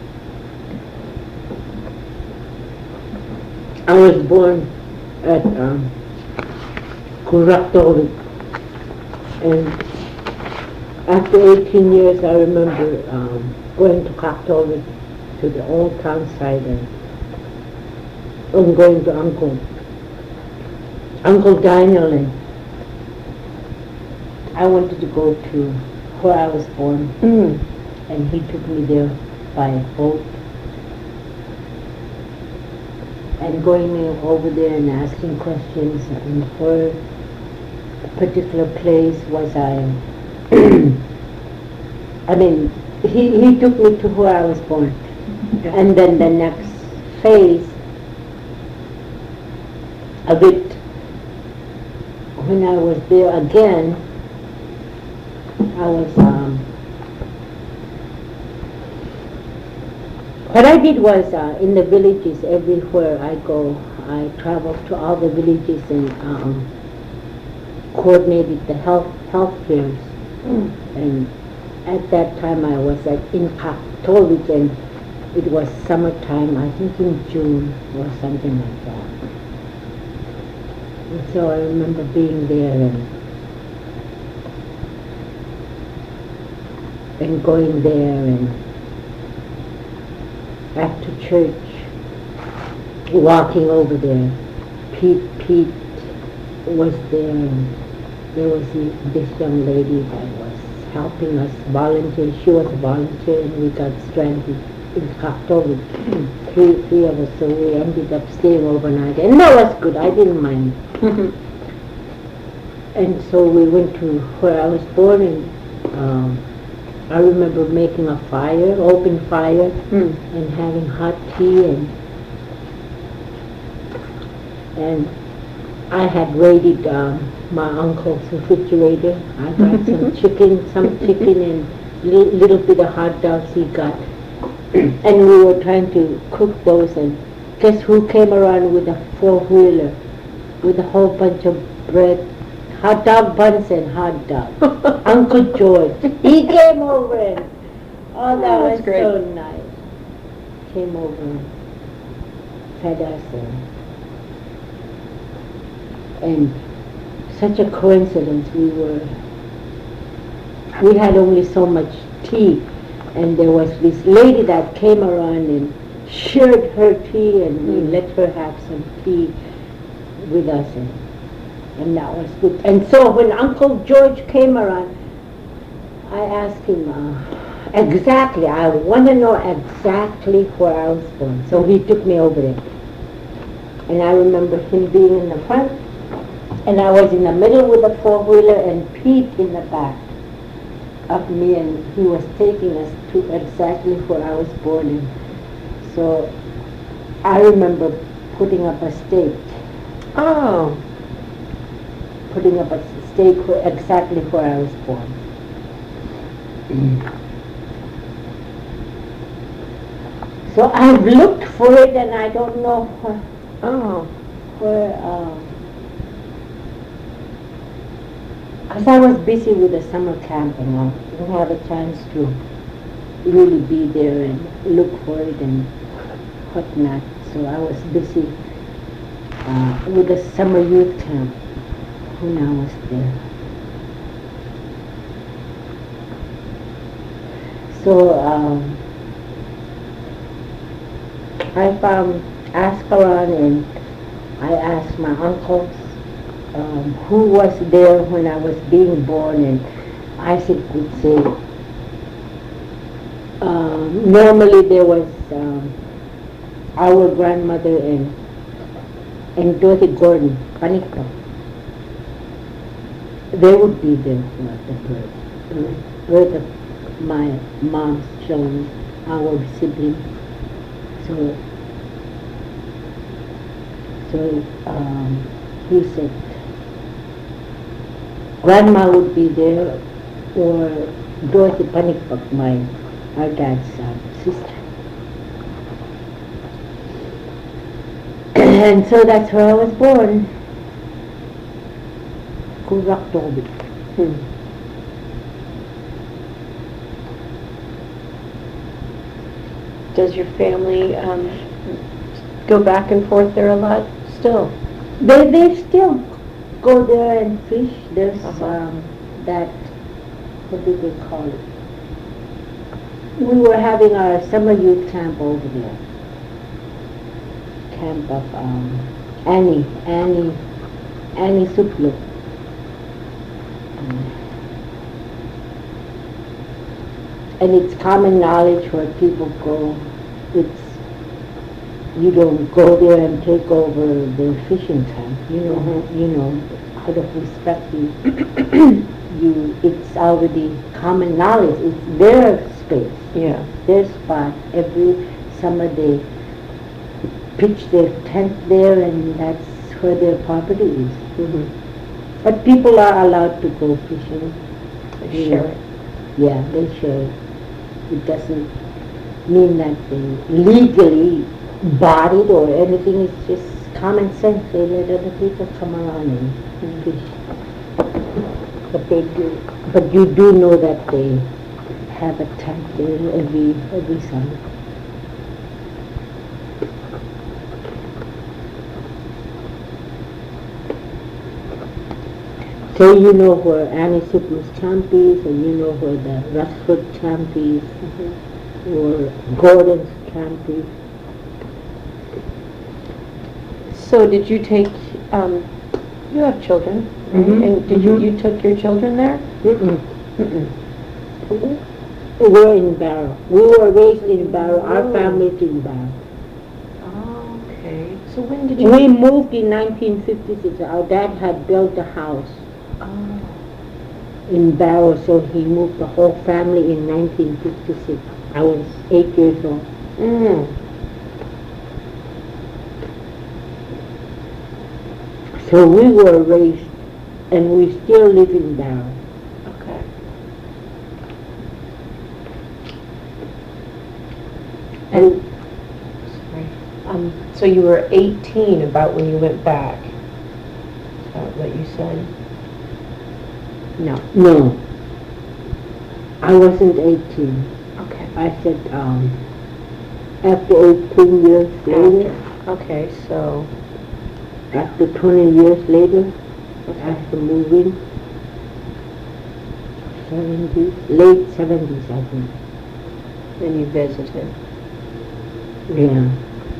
I was born at um, Kuraktolik, and after eighteen years I remember um, going to Kuraktolik, to the old town side, and, and going to Uncle, Uncle Daniel, and I wanted to go to where I was born, Mm. and he took me there by boat. And going over there and asking questions, and where a particular place was I, I mean, he, he took me to where I was born. And then the next phase of it, when I was there again, I was, um, what I did was, uh, in the villages, everywhere I go, I traveled to all the villages and um, coordinated the health health fairs. Mm. And at that time I was at in Kaktovik, and it was summertime, I think in June or something like that. And so I remember being there and and going there, and after church, walking over there, Pete, Pete was there, and there was the, this young lady that was helping us volunteer. She was a volunteer, and we got stranded in Kaktovik, three, three of us, so we ended up staying overnight, and that was good, I didn't mind. And so we went to where I was born, and um, I remember making a fire, open fire, Mm. and having hot tea, and and I had raided um, my uncle's refrigerator. I got some chicken, some chicken, and li- little bit of hot dogs he got, and we were trying to cook those. And guess who came around with a four wheeler with a whole bunch of bread, hot dog buns and hot dog. Uncle George. He came over, and oh, that Oh, that's was great. so nice. Came over and fed us, and, and such a coincidence. We were, we had only so much tea, and there was this lady that came around and shared her tea, and we Mm. let her have some tea with us, and, and that was good. And so when Uncle George came around, I asked him uh, exactly, I want to know exactly where I was born. So he took me over there. And I remember him being in the front, and I was in the middle with the four-wheeler, and Pete in the back of me, and he was taking us to exactly where I was born in. So I remember putting up a stake, Oh. putting up a stake where, exactly where I was born. So I've looked for it, and I don't know where, Oh. where um, because I was busy with the summer camp, and I didn't have a chance to really be there and look for it and whatnot. So I was busy uh, with the summer youth camp when I was there. So um, I found, asked around, and I asked my uncles um, who was there when I was being born, and Isaac would say, um, normally there was um, our grandmother and and Dorothy Gordon, Panikpa. They would be there for the birth, uh, birth of my mom's children, our siblings. So, so um, he said, Grandma would be there, or Dorothy Panikpak, my our dad's uh, sister. And so that's where I was born. Kuraktobi. Hmm. Does your family um, go back and forth there a lot still? They they still go there and fish. There's Uh-huh. um, that, what do they call it? We were having our summer youth camp over there. Camp of um, Annie, Annie, Annie Suplu. Um, and it's common knowledge where people go. It's you don't go there and take over the fishing camp. You know, Mhm. you know, out of respect, you, you, it's already common knowledge. It's their space, Yeah. their spot. Every summer they pitch their tent there, and that's where their property is. Mm-hmm. But people are allowed to go fishing. They Yeah. share it. Yeah, they share it. It doesn't mean that they legally bought it or anything. It's just common sense. They let other people come around and Mhm. fish. But they do. But you do know that they have a tent there every every summer. So you know where Annie Suplu's camp is, and you know where the Rushford camp is, Mhm. or Gordon's camp is. So did you take, um, you have children, right? Mhm. And did you, Mhm. you took your children there? Mm-mm. Mm-mm. We were in Barrow. We were raised in Barrow. Our Oh. family's in Barrow. Okay. So when did you? We moved in nineteen fifty-six. Our dad had built a house Oh. in Barrow, so he moved the whole family in nineteen fifty-six. I was eight years old. Mm. So we were raised, and we still live in Barrow. Okay. And, sorry, um, so you were eighteen about when you went back? Is that what you said? No. No, I wasn't eighteen. Okay. I said um, after eighteen years later, Okay, so, after twenty years later, okay. after moving, seventies, late seventies, I think. Then you visited. Yeah.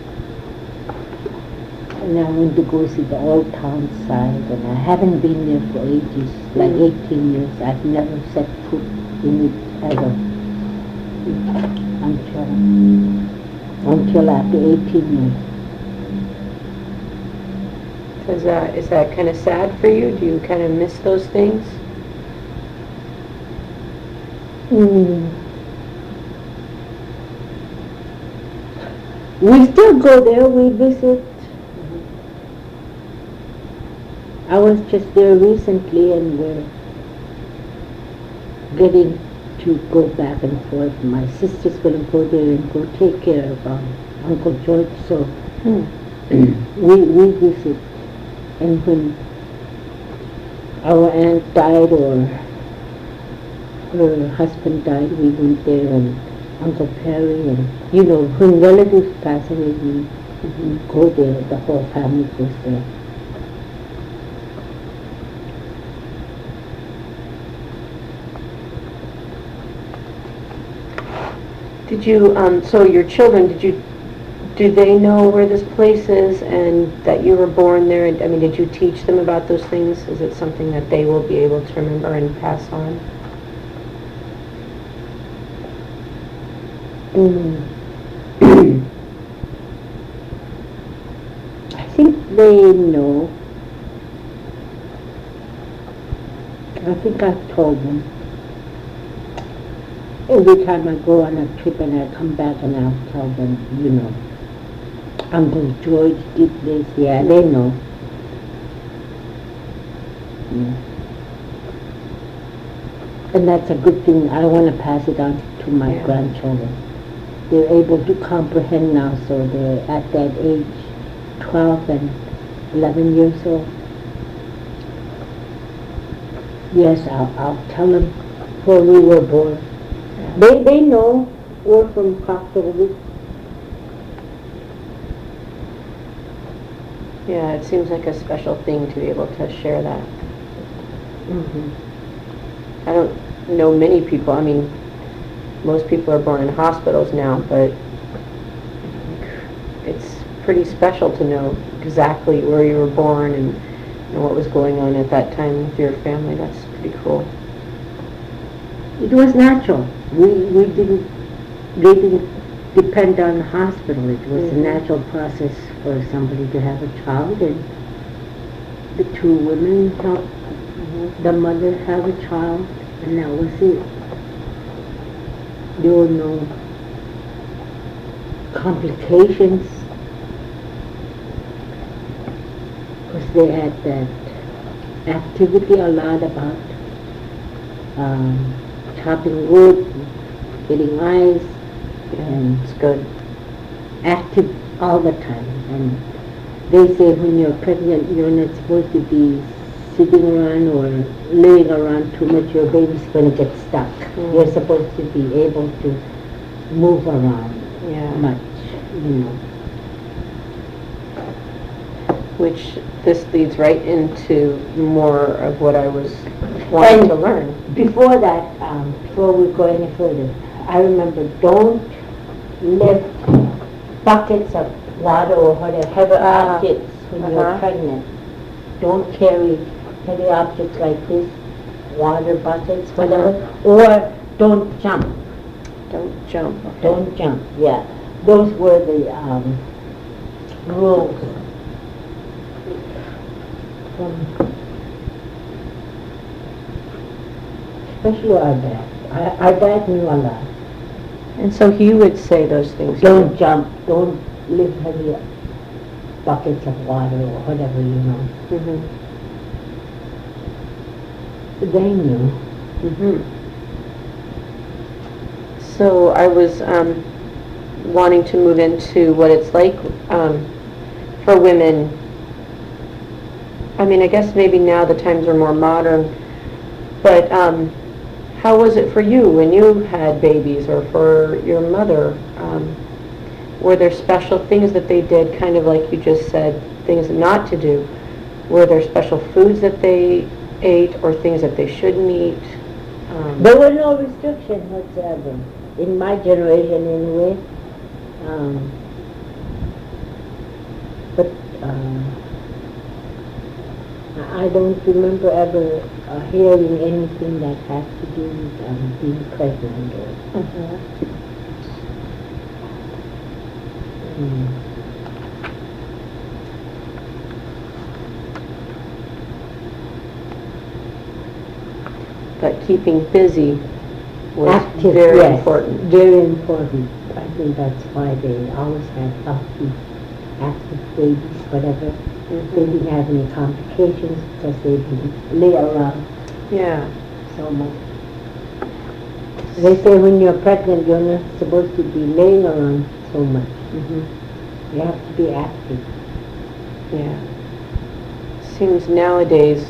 And I went to go see the old town side, and I haven't been there for ages, like Mm. eighteen years. I've never set foot in it ever until until after eighteen years. Is that, is that kind of sad for you? Do you kind of miss those things? Mm. We still go there, we visit. I was just there recently, and we're getting to go back and forth. My sister's going to go there and go take care of um, Uncle George, so Hmm. we, we visit. And when our aunt died or her husband died, we went there, and Uncle Perry, and you know, when relatives pass away, we Mhm. go there, the whole family goes there. Did you, um, so your children, did you do they know where this place is and that you were born there? I mean, did you teach them about those things? Is it something that they will be able to remember and pass on? Mm. I think they know. I think I've told them. Every time I go on a trip and I come back and I'll tell them, you know, Uncle George did this. Yeah, they know. Yeah. And that's a good thing. I want to pass it on to my Yeah. grandchildren. They're able to comprehend now, so they're at that age, twelve and eleven years old. Yes, I'll, I'll tell them where we were born. Yeah. They they know we're from Coctober. Yeah, it seems like a special thing to be able to share that. Mm-hmm. I don't know many people. I mean, most people are born in hospitals now, but it's pretty special to know exactly where you were born and, and what was going on at that time with your family. That's pretty cool. It was natural. We we didn't they didn't depend on the hospital. It was Mhm. a natural process for somebody to have a child, and the two women helped Mm-hmm. the mother have a child, and that was it. There were no complications because they had that activity a lot about um, chopping wood, getting ice, Yeah, and it's good. active all the time. And they say when you're pregnant, you're not supposed to be sitting around or laying around too much. Your baby's going to get stuck. Mm. You're supposed to be able to move around Yeah. much, you know. Which this leads right into more of what I was wanting And to learn. Before that, um, before we go any further, I remember don't lift buckets of water or whatever, heavy Ah, objects when uh-huh. you're pregnant. Don't carry heavy objects like this, water buckets, whatever, or don't jump. Don't jump. Okay. Don't jump, yeah. Those were the um, rules. From especially our dad. Our, our dad knew a lot. And so he would say those things. Don't jump, don't lift heavy buckets of water or whatever, you know. Mm-hmm. They knew. Mm-hmm. So I was um, wanting to move into what it's like um, for women. I mean, I guess maybe now the times are more modern, but um, how was it for you when you had babies, or for your mother? Um, were there special things that they did, kind of like you just said, things not to do? Were there special foods that they ate, or things that they shouldn't eat? Um, There were no restrictions whatsoever. In my generation, anyway. Um, but uh, I I don't remember ever uh, hearing anything that had to do with um, being pregnant. Or, mhm. mm. But keeping busy was Active, very yes, important. very important. I think that's why they always had healthy, active babies, whatever. They Mhm. didn't have any complications because they didn't lay around Yeah. so much. They say when you're pregnant, you're not supposed to be laying around so much. Mhm. You have to be active. Yeah. Seems nowadays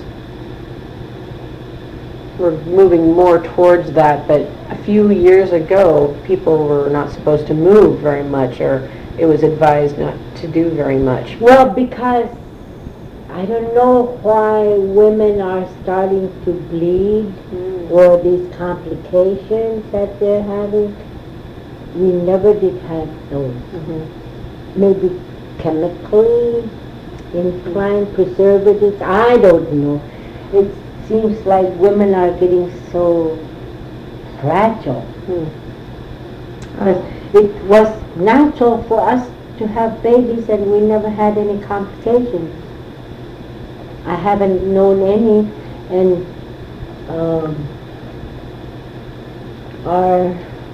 we're moving more towards that, but a few years ago, people were not supposed to move very much, or it was advised not to do very much. Well, because I don't know why women are starting to bleed Mm. or these complications that they're having. We never did have those. Mhm. maybe chemically inclined preservatives. I don't know. It seems like women are getting so fragile. Hmm. But it was natural for us to have babies and we never had any complications. I haven't known any, and um, our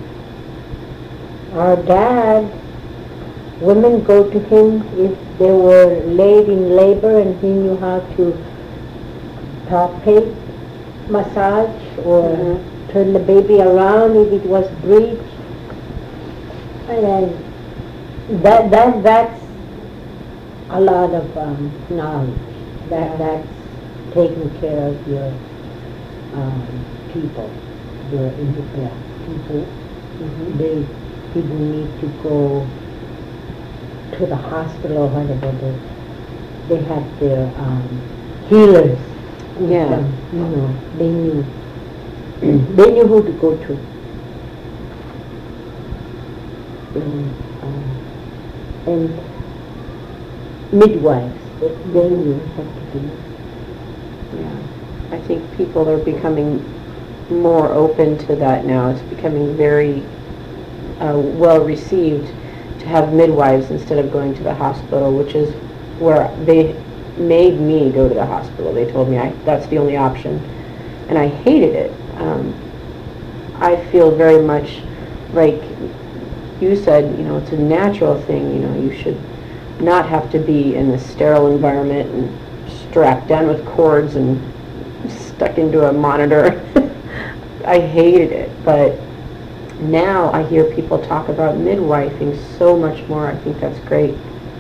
our dad, women go to him if they were late in labor and he knew how to palpate, massage, or Mhm. turn the baby around if it was breech. And that that that's a lot of um, knowledge. That that's taking care of your um, people, your yeah, people. Mhm. They didn't need to go to the hospital or whatever. They they had their um, healers. with Yeah. them, you know, they knew they knew who to go to. And, uh, and midwives, they, they knew what to do. Yeah, I think people are becoming more open to that now. It's becoming very uh, well received to have midwives instead of going to the hospital, which is where they made me go to the hospital. They told me I, that's the only option, and I hated it. Um, I feel very much like you said, you know, it's a natural thing. You know, you should not have to be in a sterile environment and strapped down with cords and stuck into a monitor. I hated it, but now I hear people talk about midwifing so much more. I think that's great.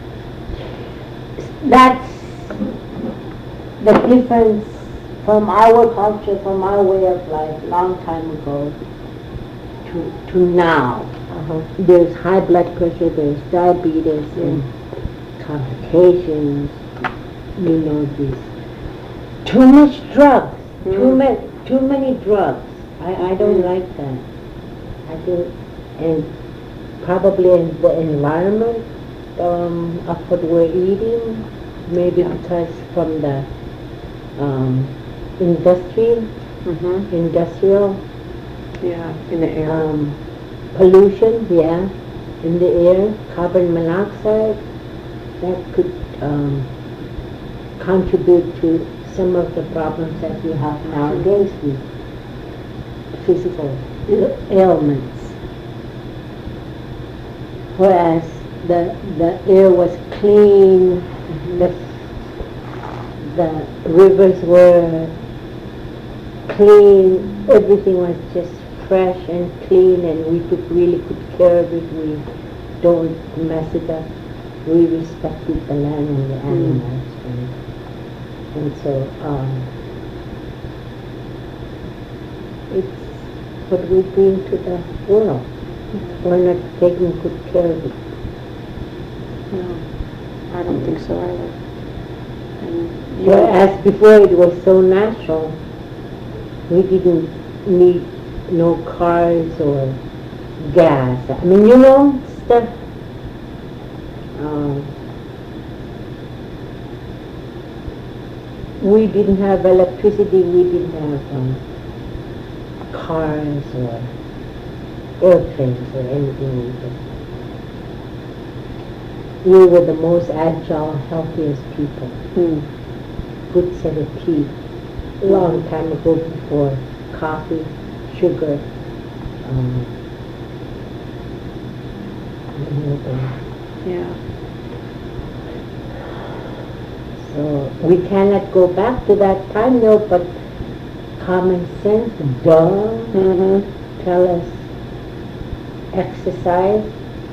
That's the difference from our culture, from our way of life, long time ago, to to now. Uh-huh. There's high blood pressure, there's diabetes, and complications. You know, this too much drugs, too Mm. many, too many drugs. I, I don't Mm. like that. I think, and probably in the environment um, of what we're eating, maybe Yeah. because from the um, industry, Mm-hmm. industrial Yeah, in the air. um, pollution, yeah, in the air, carbon monoxide, that could um, contribute to some of the problems that we have nowadays with physical il- ailments. Whereas the the air was clean, the the rivers were clean, everything was just fresh and clean, and we took really good care of it. We don't mess it up. We respected the land and the animals, and, and so um, it's what we bring to the world. We're not taking good care of it. No, I don't think so either. And you Whereas before it was so natural, we didn't need no cars or gas. I mean, you know, stuff. Um, we didn't have electricity. We didn't have um, cars or airplanes or anything. We just we were the most agile, healthiest people. Hmm. Good set of teeth. Long time ago, before coffee, sugar, um, Yeah. so we cannot go back to that time though, but common sense, duh, Mm-hmm. tell us exercise,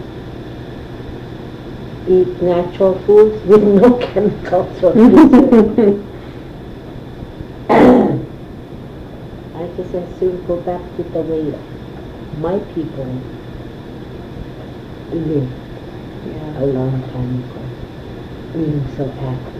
eat natural foods with no chemicals or preservatives. I just as soon go back to the way my people lived Yeah. a long time ago, being so active.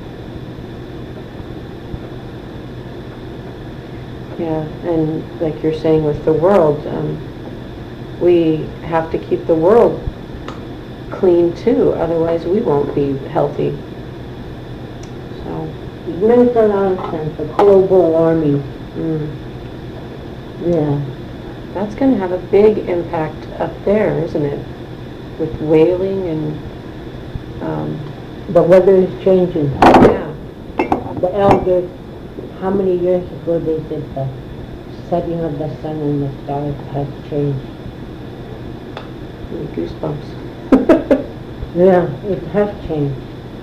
Yeah, and like you're saying with the world, um, we have to keep the world clean too, otherwise we won't be healthy. So, It makes a lot of sense, the global warming. mm, Yeah. that's going to have a big impact up there, isn't it? With whaling and, um, The weather is changing. yeah. The elders, how many years ago they said the setting of the sun and the stars had changed. Goosebumps. Yeah, it has changed.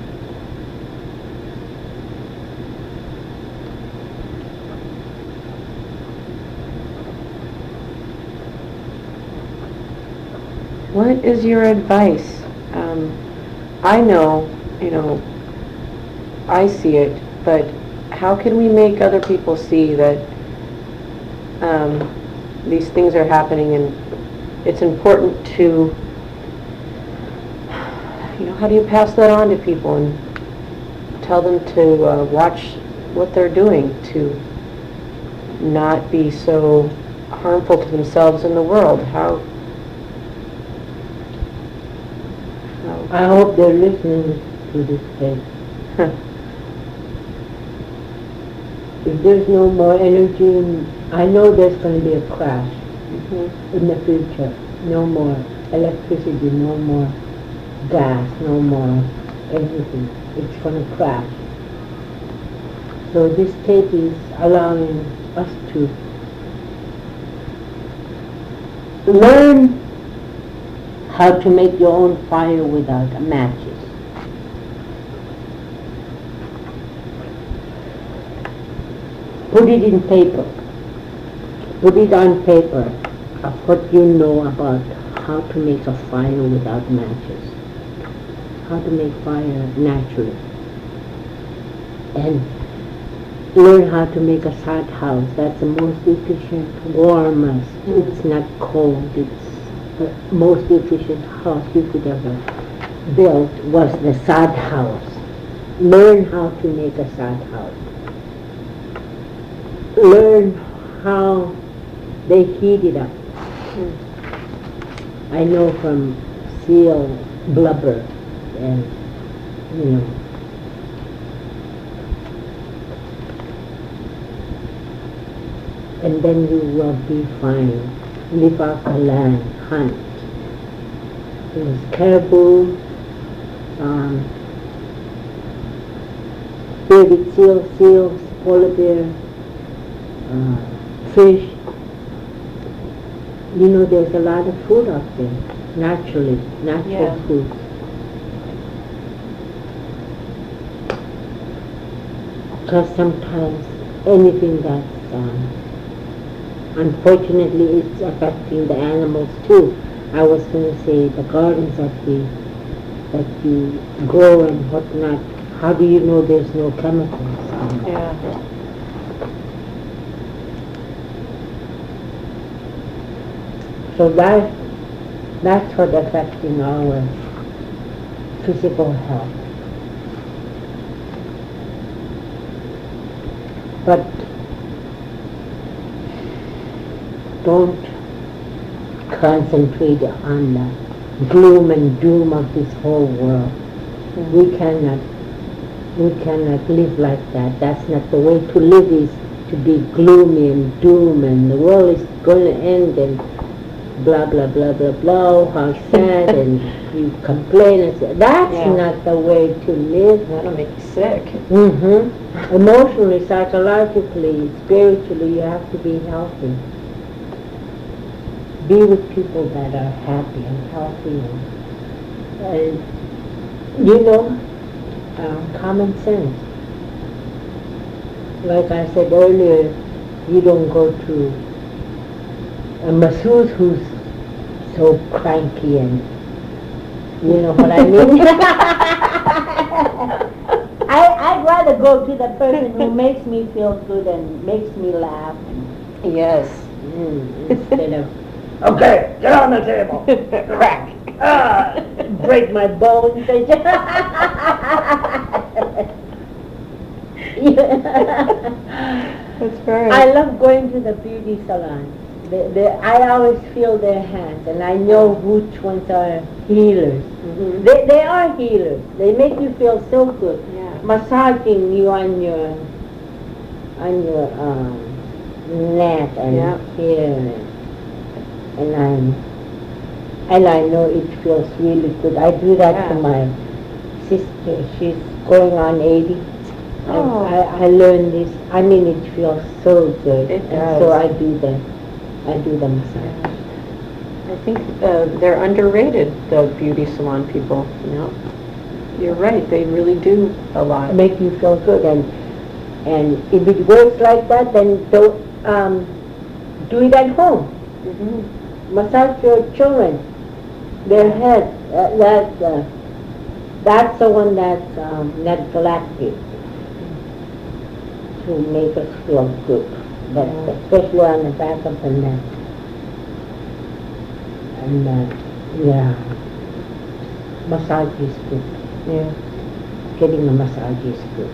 What is your advice? Um, I know, you know, I see it, but how can we make other people see that um, these things are happening, and it's important to, you know, how do you pass that on to people and tell them to uh, watch what they're doing to not be so harmful to themselves and the world? How? how I hope they're listening to this tape. If there's no more energy, in, I know there's going to be a crash Mhm. in the future. No more electricity, no more gas, no more anything. It's going to crash. So this tape is allowing us to learn how to make your own fire without matches. Put it in paper. Put it on paper of what you know about how to make a fire without matches. How to make fire naturally. And learn how to make a sod house. That's the most efficient, warmest. Mm. It's not cold. It's the most efficient house you could ever build was the sod house. Learn how to make a sod house. Learn how they heat it up. Mm. I know from seal blubber and, you know, and then you will be fine. Live off the land, hunt. There's caribou, um, bearded seal, seals, polar bear, uh, fish. You know, there's a lot of food out there, naturally, natural Yeah. food. Because sometimes anything that's um, unfortunately, it's affecting the animals too. I was going to say the gardens that we that you grow and whatnot. How do you know there's no chemicals? Yeah. So that that's what affecting our physical health. But don't concentrate on the gloom and doom of this whole world. Mm-hmm. We cannot, we cannot live like that. That's not the way to live, is to be gloomy and doom and the world is going to end and blah, blah, blah, blah, blah, how sad, and you complain and say, that's yeah. not the way to live. That'll make you sick. Mm-hmm. Emotionally, psychologically, spiritually, you have to be healthy. Be with people that are happy and healthy, and, and you know, uh, common sense. Like I said earlier, you don't go to a masseuse who's so cranky, and you know what I mean. I I'd rather go to the person who makes me feel good and makes me laugh. And, yes. Mm, instead of. Okay, get on the table. Crack. Ah, break my bones. That's right. I love going to the beauty salon. The, the, I always feel their hands, and I know which ones are healers. Mhm. They, they are healers. They make you feel so good. Yeah. Massaging you on your on your um, neck and Yeah. here, and, and I'm and I know it feels really good. I do that Yeah. to my sister. She's going on eighty. Oh. I, I learned this. I mean, it feels so good. It And so does. I do the I do the massage. I think uh, they're underrated, the beauty salon people, you know? You're right, they really do a lot. Make you feel good, and and if it works like that, then don't um, do it at home. Mhm. Massage your children, their head. Uh, that uh, that's the one that's um, neglected to make us feel good. But Yeah. especially on the back of the neck. And uh, yeah, massage is good. Yeah. Getting a massage is good.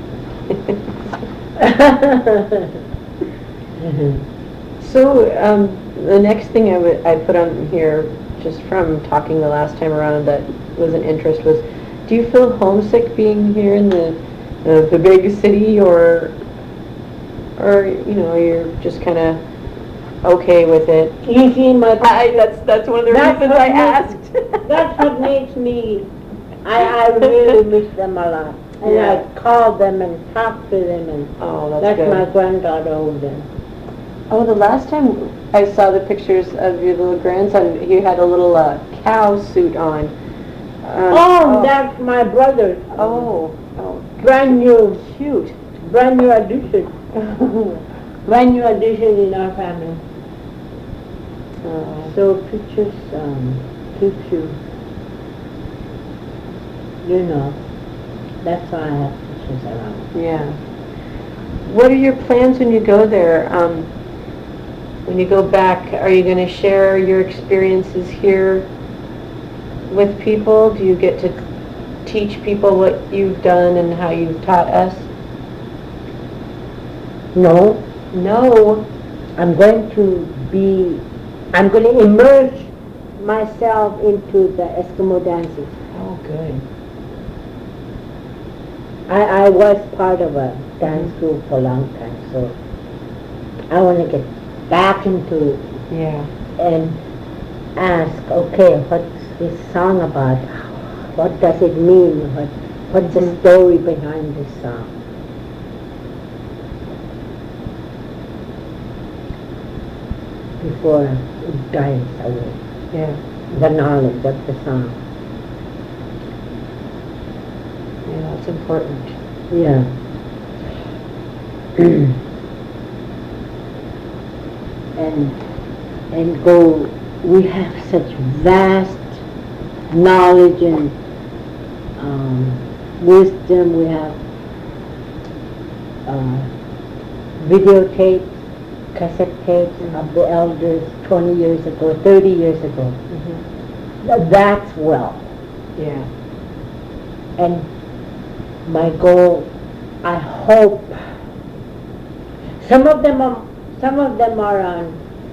So, um, the next thing I would, I put on here, just from talking the last time around that was an interest, was, do you feel homesick being here in the, uh, the big city, or, or, you know, you're just kind of okay with it? You see, my I, that's, that's one of the That's reasons what I makes- asked. that's what makes me. I, I really miss them a lot, and Yeah. I call them and talk to them, and Oh, that's that's good. my granddaughter over there. Oh, the last time I saw the pictures of your little grandson, he had a little uh, cow suit on. Um, Oh, that's my brother. Oh, oh, Brand new, cute. brand new addition. Brand new addition in our family. Oh, So pictures um, keep you, you know, that's why I have pictures around. yeah. What are your plans when you go there? Um, when you go back, are you going to share your experiences here with people? Do you get to teach people what you've done and how you've taught us? No, No. I'm going to be, I'm going to immerse myself into the Eskimo dances. Oh, good. I, I was part of a dance group for a long time, so I want to get back into it Yeah. and ask, okay, what's this song about? What does it mean? What, what's the Mhm. story behind this song? Before it dies away, Yeah. the knowledge of the song. Yeah, that's important. Yeah. and and go, we have such vast knowledge and um, wisdom. We have uh, videotapes, cassette tapes of the elders twenty years ago, thirty years ago. Mhm. Th- That's wealth. Yeah. And my goal, I hope, some of them are, some of them are on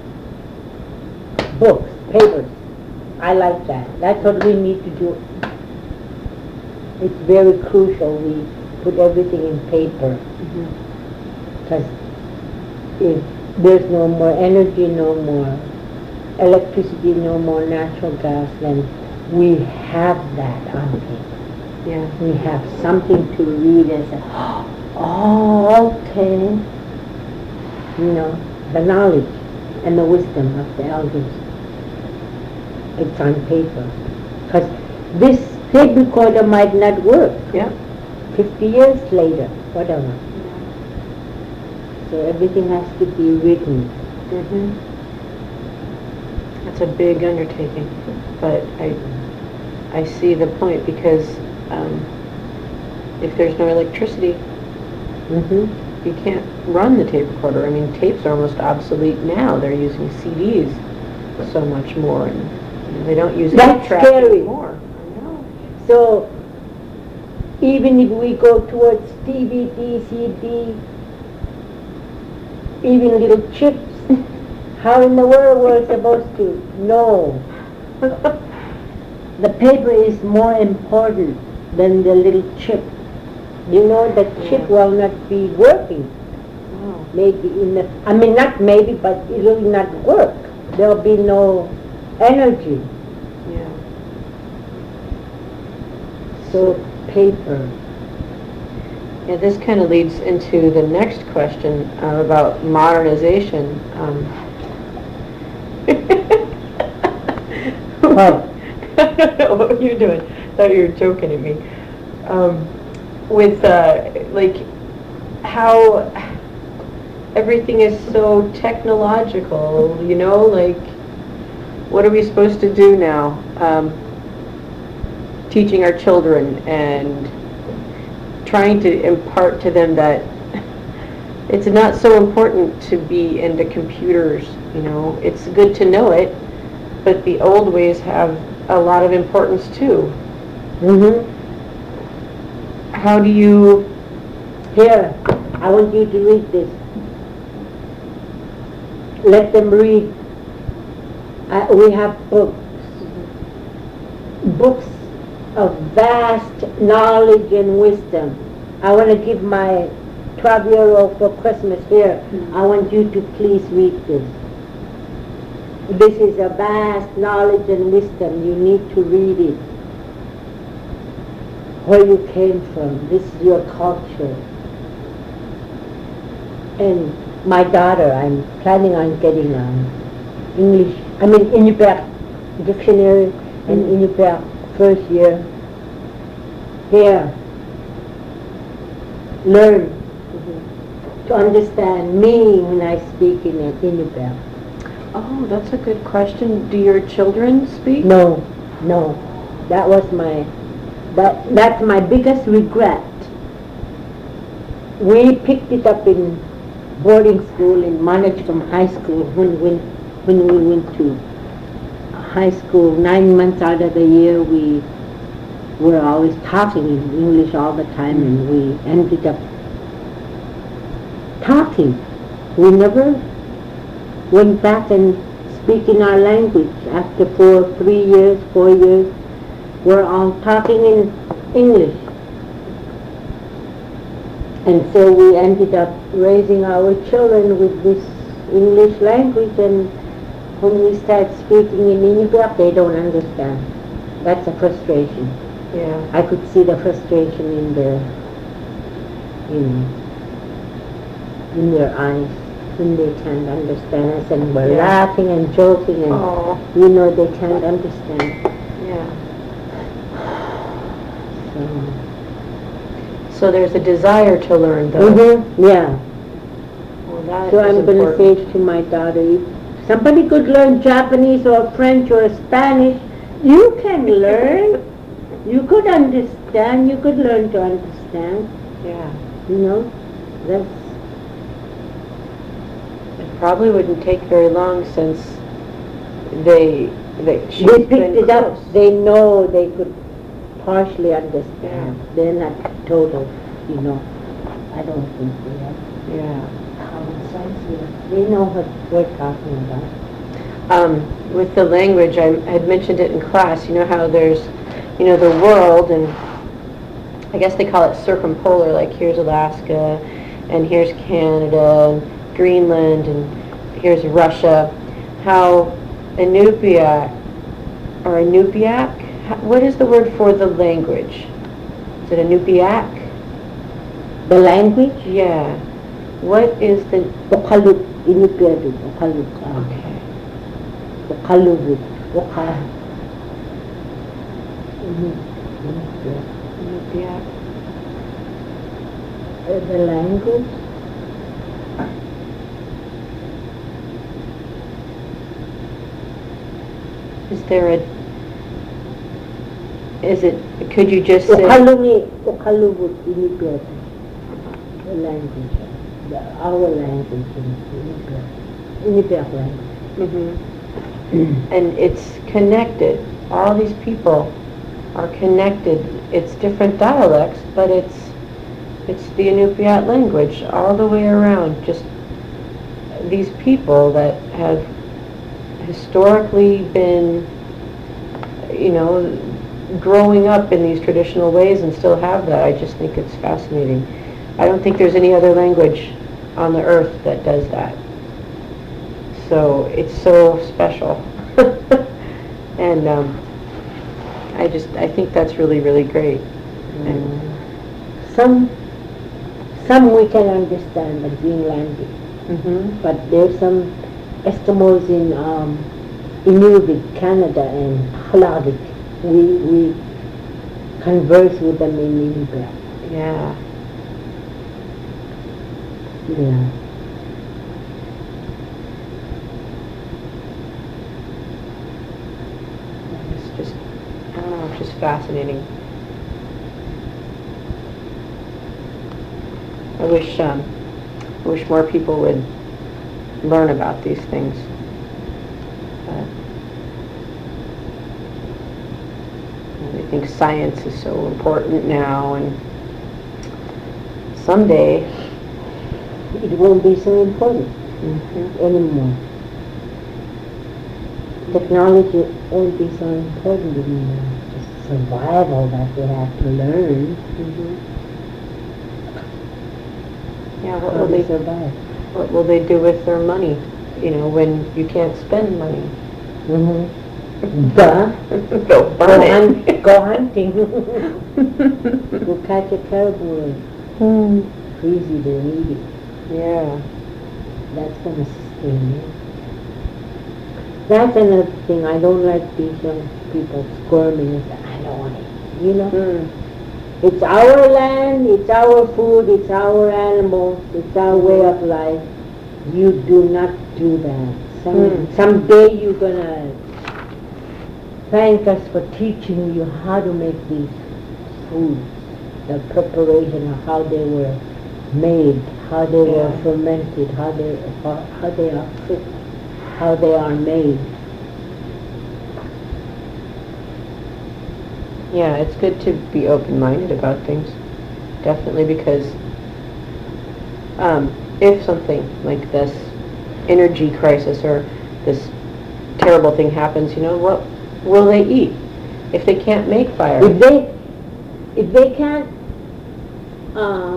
books, papers. I like that. That's what we need to do. It's very crucial we put everything in paper, Mhm. because if there's no more energy, no more electricity, no more natural gas, then we have that on paper. Yeah. We have something to read and say, oh, okay. You know, the knowledge and the wisdom of the elders. It's on paper. Because this tape recorder might not work Yeah. fifty years later, whatever. So everything has to be written. Mhm. That's a big undertaking, but I, I see the point, because um, if there's no electricity, Mm-hmm. you can't run the tape recorder. I mean, tapes are almost obsolete now. They're using C Ds so much more, and you know, they don't use That's eight track scary. anymore. I know. So even if we go towards D V D, C D, even little chips, How in the world we're supposed to know? The paper is more important than the little chip. You know, the chip Yeah. will not be working. Oh. Maybe in the, I mean not maybe, but it will not work. There will be no energy. Yeah. So paper. Yeah, this kind of leads into the next question uh, about modernization. Um, What? I don't know what you're doing. I thought you were joking at me. Um, with, uh, like, how everything is so technological, you know, like, what are we supposed to do now? Um, teaching our children and trying to impart to them that it's not so important to be into computers, you know. It's good to know it, but the old ways have a lot of importance too. Mm-hmm. How do you... Here, I want you to read this. Let them read. Uh, we have books. Books of vast knowledge and wisdom. I want to give my twelve-year-old for Christmas here. Mm-hmm. I want you to please read this. This is a vast knowledge and wisdom. You need to read it. Where you came from. This is your culture. And my daughter, I'm planning on getting um, English, I mean Inupiaq dictionary and Mm. Inupiaq first year. Here, learn to understand me when I speak in Inupiaq. Oh, that's a good question. Do your children speak? No, no, that was my, that that's my biggest regret. We picked it up in boarding school in Manachkam High School when, when, when we went to high school. Nine months out of the year we were always talking in English all the time, and we ended up talking. We never went back and speak in our language. After four, three years, four years, we're all talking in English. And so we ended up raising our children with this English language, and when we start speaking in Inupiaq, they don't understand. That's a frustration. Yeah. I could see the frustration in their, in, in their eyes when they can't understand us, and we're Yeah. laughing and joking, and Oh, you know they can't understand. yeah. So. So there's a desire to learn, though. Mm-hmm. Yeah. Well, that So is I'm going to important. say to my daughter, if somebody could learn Japanese or French or Spanish, you can learn. You could understand. You could learn to understand. Yeah. You know, that's It probably wouldn't take very long since they they she's they picked been it up. close. They know they could partially understand. Yeah. They're not total. You know, I don't think they have Yeah. common sense here. They know what we're talking about. Um, with the language, I had mentioned it in class. You know how there's, you know, the world, and I guess they call it circumpolar. Like here's Alaska, and here's Canada, and Greenland, and here's Russia. How Inupiaq or Inupiaq? How- What is the word for the language? Is it Inupiaq? The language, Yeah. What is the... Okaluk, Inupiaq, Okaluk. Okay. Okaluk, Okal. Mhm. Inupiaq. Uh, The language. Is there a... Is it... Could you just say... Okalungi, Okaluk, Inupiaq. The language, the, our language in Inupiaq. Inupiaq language. Mhm. And it's connected. All these people are connected. It's different dialects, but it's it's the Inupiaq language all the way around. Just these people that have historically been, you know, growing up in these traditional ways and still have that. I just think it's fascinating. I don't think there's any other language on the earth that does that. So it's so special. And um, I just, I think that's really, really great. And Some, some we can understand, like Greenlandic, mhm. but there's some Eskimos in um, Inuit, Canada, and Haladic. We we converse with them in Inuit. Yeah. Yeah. It's just, I don't know, it's just fascinating. I wish, um, I wish more people would learn about these things. But I think science is so important now, and someday It won't be so important mhm, anymore. Technology won't be so important anymore. Just survival that we have to learn. mhm. Yeah, what How will to they survive. what will they do with their money? You know, when you can't spend money. Mm-hmm. Duh. Go Go, burn hunt, it. go hunting. Go catch a caribou and Hmm. freeze it and eat it. Yeah. That's gonna sustain you. That's another thing. I don't like these young people squirming and say, I don't want it. You know? Mm. It's our land, it's our food, it's our animals, it's our way of life. You do not do that. Some, Mm. Someday you're gonna thank us for teaching you how to make these foods, the preparation of how they were made, how they were Yeah. fermented, how they how, how they are cooked, how they are made. Yeah, it's good to be open-minded about things. Definitely, because um, if something like this energy crisis or this terrible thing happens, you know, what will they eat if they can't make fire? If they if they can't uh,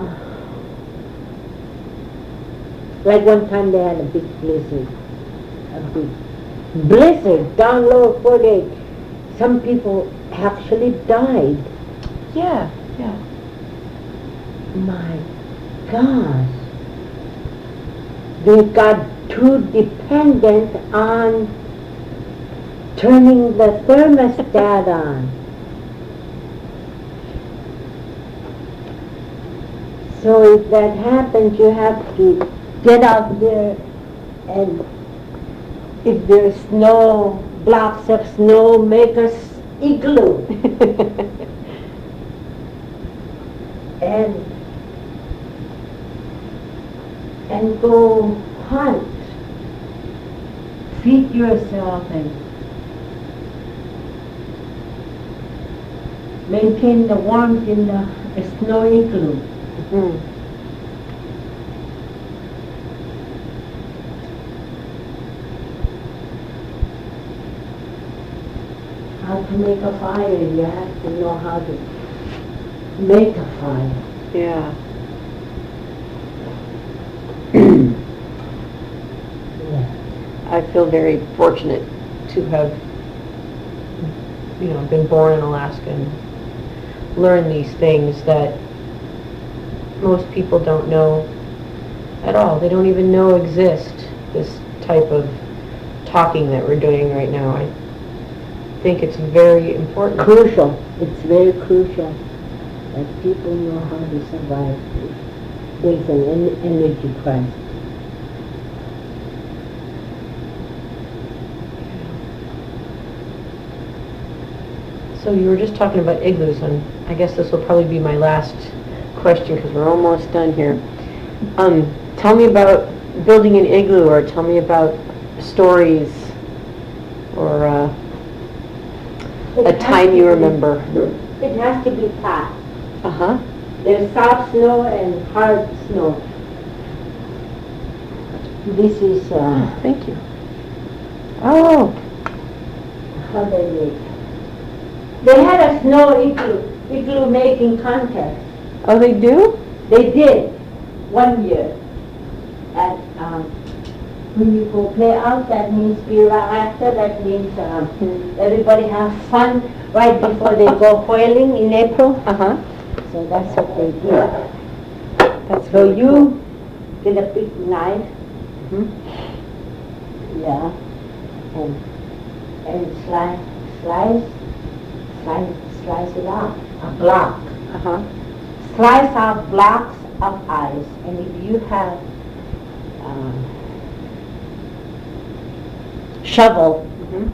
like one time they had a big blizzard, a big blizzard down low forty-eight. Some people actually died. Yeah, yeah. My gosh. They got too dependent on turning the thermostat on. So if that happens, you have to get out there, and if there's snow, blocks of snow, make us igloo. and and go hunt. Feed yourself and maintain the warmth in the snow igloo. Mm. How to make a fire, you have to know how to make a fire. Yeah. Yeah. I feel very fortunate to have, you know, been born in Alaska and learn these things that most people don't know at all. They don't even know exist, this type of talking that we're doing right now. I think it's very important. Crucial. It's very crucial that people know how to survive. There's an en- energy crisis. So you were just talking about igloos, and I guess this will probably be my last question because we're almost done here. Um, tell me about building an igloo, or tell me about stories, or uh, a It has time to you be- remember. It has to be fast. Uh-huh. There's soft snow and hard snow. This is uh, Thank you. Oh, How they made. They had a snow igloo, igloo making contest. oh, they do? They did one year. And um, when you go play out, that means be right after. That means um, Hmm. everybody have fun right before they go whaling in April. Uh-huh. So that's what they did. That's So really you get a big knife, cool. Mhm. yeah, and and slice, slice, slice, slice it out, a block. Uh-huh. Slice out blocks of ice, and if you have um, shovel, Mhm.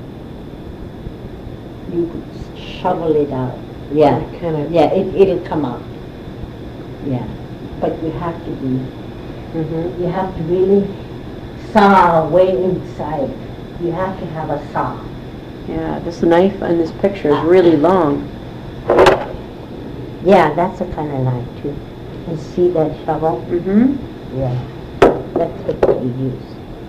you could shovel it out. Yeah, Kind of. yeah, it, it'll come out. Yeah, but you have to be, Mhm. you have to really saw way inside. You have to have a saw. Yeah, this knife in this picture is really long. Yeah, that's a kind of knife too. You see that shovel? Mm-hmm. Yeah, that's what you use.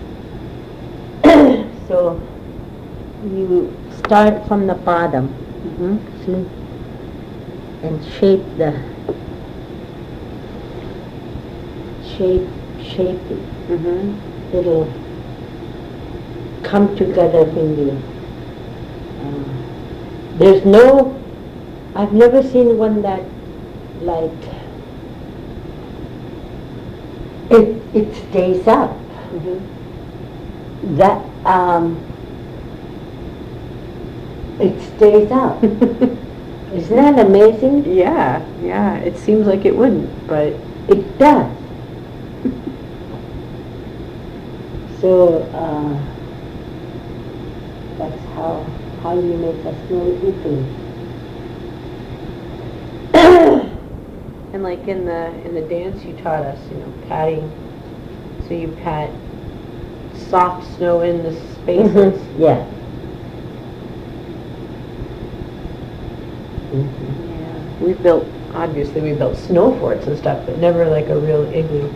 So you start from the bottom, Mm-hmm. see, and shape the shape shape it. Mm-hmm. It'll come together when you. Uh, there's no. I've never seen one that like it. It stays up. Mm-hmm. That um. It stays up. Isn't that amazing? Yeah, yeah. It seems like it wouldn't, but It does. So uh, that's how how you make a snow igloo. and like in the in the dance you taught us, you know, patting. So you pat soft snow in the spaces. Yeah. Yeah. We built obviously we built snow forts and stuff, but never like a real igloo.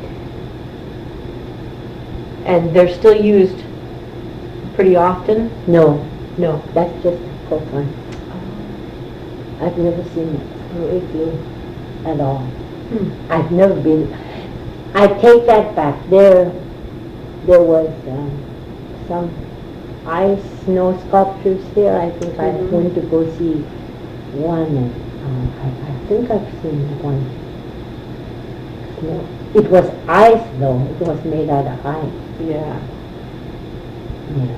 And they're still used pretty often? No, No. that's just for fun. I've never seen a snow igloo at all. Hmm. I've never been. I take that back. There, there was um, some ice snow sculptures here. I think I Mhm. went to go see one, and uh, I, I think I've seen one. Snow. It was ice though. It was made out of ice. Yeah. Yeah.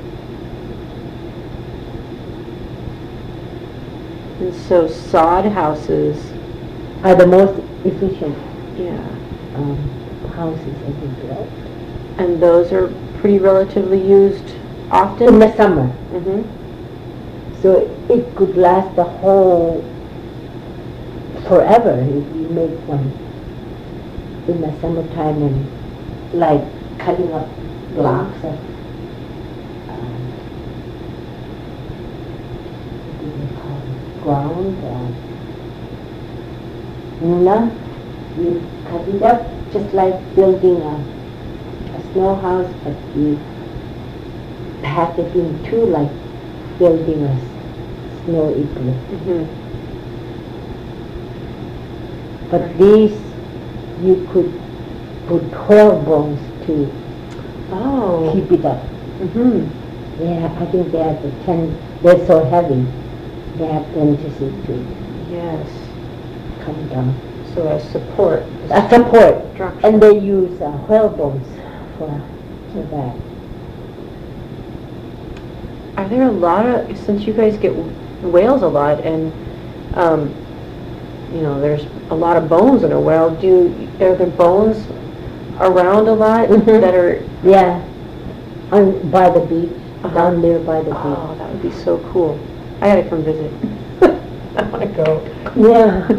And so sod houses, Are the most efficient yeah. um, houses ever built. And those are pretty relatively used often? In the summer. Mm-hmm. So it could last the whole forever if you make one in the summertime and like cutting up blocks of um, what do they call it? Ground. Uh, Nuna, you cut it up just like building a, a snow house, but you pack it in two like building a s- snow igloo. Mm-hmm. But these, you could put whale bones to Oh. keep it up. Mm-hmm. Yeah, I think they have the ten, they're so heavy, they have tendency to Yes. come down. So as support. A support, Structure. and they use uh, whale bones for, for that. Are there a lot of, since you guys get whales a lot and, um, you know, there's a lot of bones in a whale, do, are there bones around a lot Mhm. that are, Yeah, on, by the beach, Uh-huh. down there by the oh, that would be so cool. I gotta come visit. I wanna go. beach. Yeah.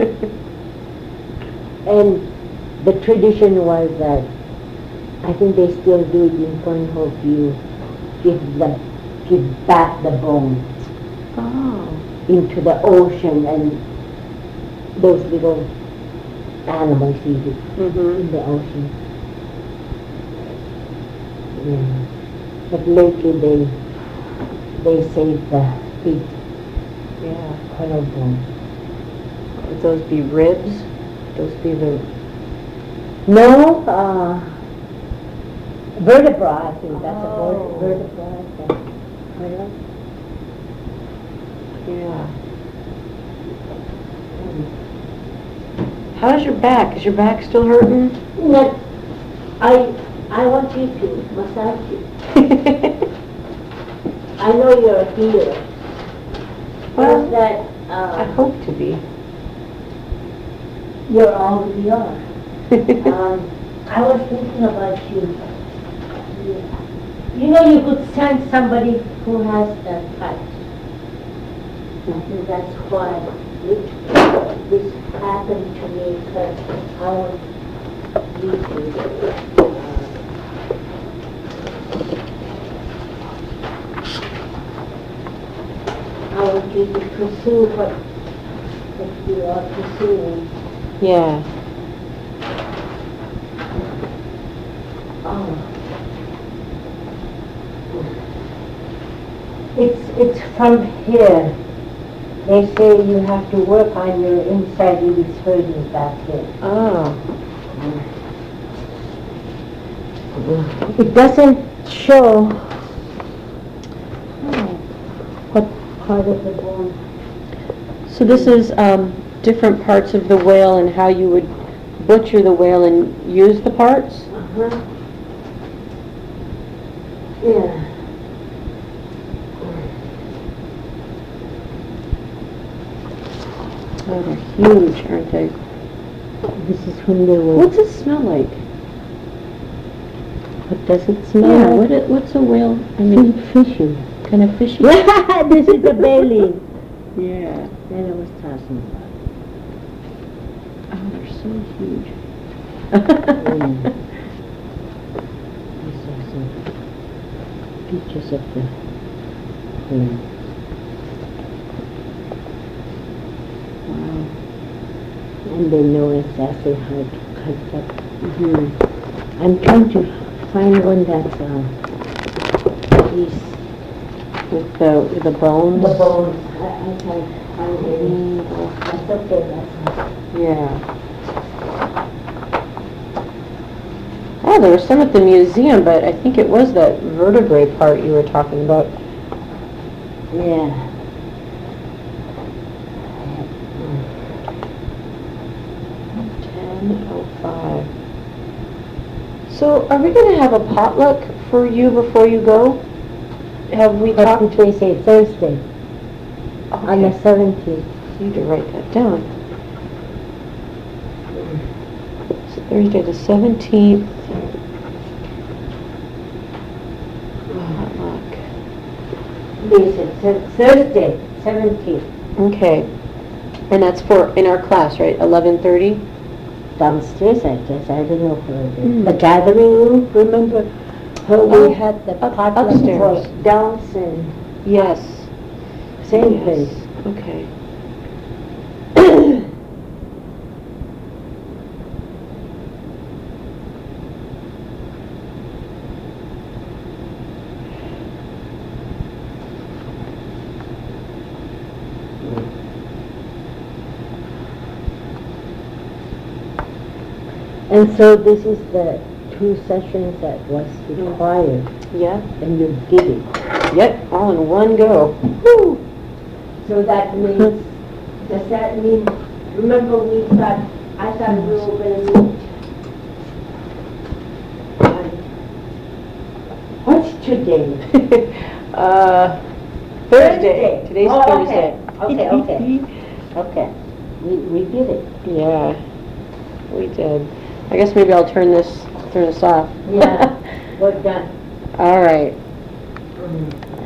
And the tradition was that, I think they still do it in Pornhub, you give the, give back the bone Oh. into the ocean and those little animals eat it in Mm-hmm. the ocean. Yeah. But lately they, they saved the big Yeah. collarbone. Would those be ribs? Those be the... No, uh, vertebra, I think that's a Oh. ver- vertebra. I think. Well, Yeah. How's your back? Is your back still hurting? no, I, I want you to massage you. I know you're a healer. Well, Just that, I uh, hope to be. you're already are. Um, I was thinking about you. You know, you could send somebody who has that touch. I think that's why it, this happened to me, because I was usually, uh, I want you to pursue what, what you are pursuing. Yeah. Oh. It's, it's from here. They say you have to work on your inside, it's hurting back here. Oh. It doesn't show Oh. what part of the bone. So this is um, different parts of the whale and how you would butcher the whale and use the parts? Uh-huh. Yeah. Oh, they're huge, aren't they? This is when they were. What's it smell like? What does it smell Yeah, like? what it, what's a whale? I mean, Fishy. kind of fishy? This is the belly. Yeah. Then I was talking about. Oh, they're so huge. Mm. These are some pictures of the whale. Wow. And they know exactly how to cut that. Mm-hmm. I'm trying to find one that's uh, is With the with the bones. the bones. I, I can't find any. Mm, That's okay. That's not. yeah. Oh, there was some at the museum, but I think it was that vertebrae part you were talking about. Yeah. ten oh five. So, are we going to have a potluck for you before you go? Have we What talked? did they say? Thursday on the Okay. seventeenth. Need to write that down. So Thursday the seventeenth. Potluck. They said Thur- Thursday, seventeenth, Okay. And that's for, in our class, right? eleven thirty? downstairs. I guess I don't know where it is. Mm. The gathering room. Remember how Oh, we had the up- potluck upstairs. for Downs and Yes. same Yes. place. Okay. And so this is the two sessions that was required, Yeah. and you did it. Yep, all in one go. Woo! So that means, does that mean, remember we thought, I thought we were gonna meet on, what's today? uh, Thursday. Today's Oh, Thursday. Okay, okay, okay, okay. We, we did it. Yeah, we did. I guess maybe I'll turn this turn this off. Yeah, we're done. All right. Mm.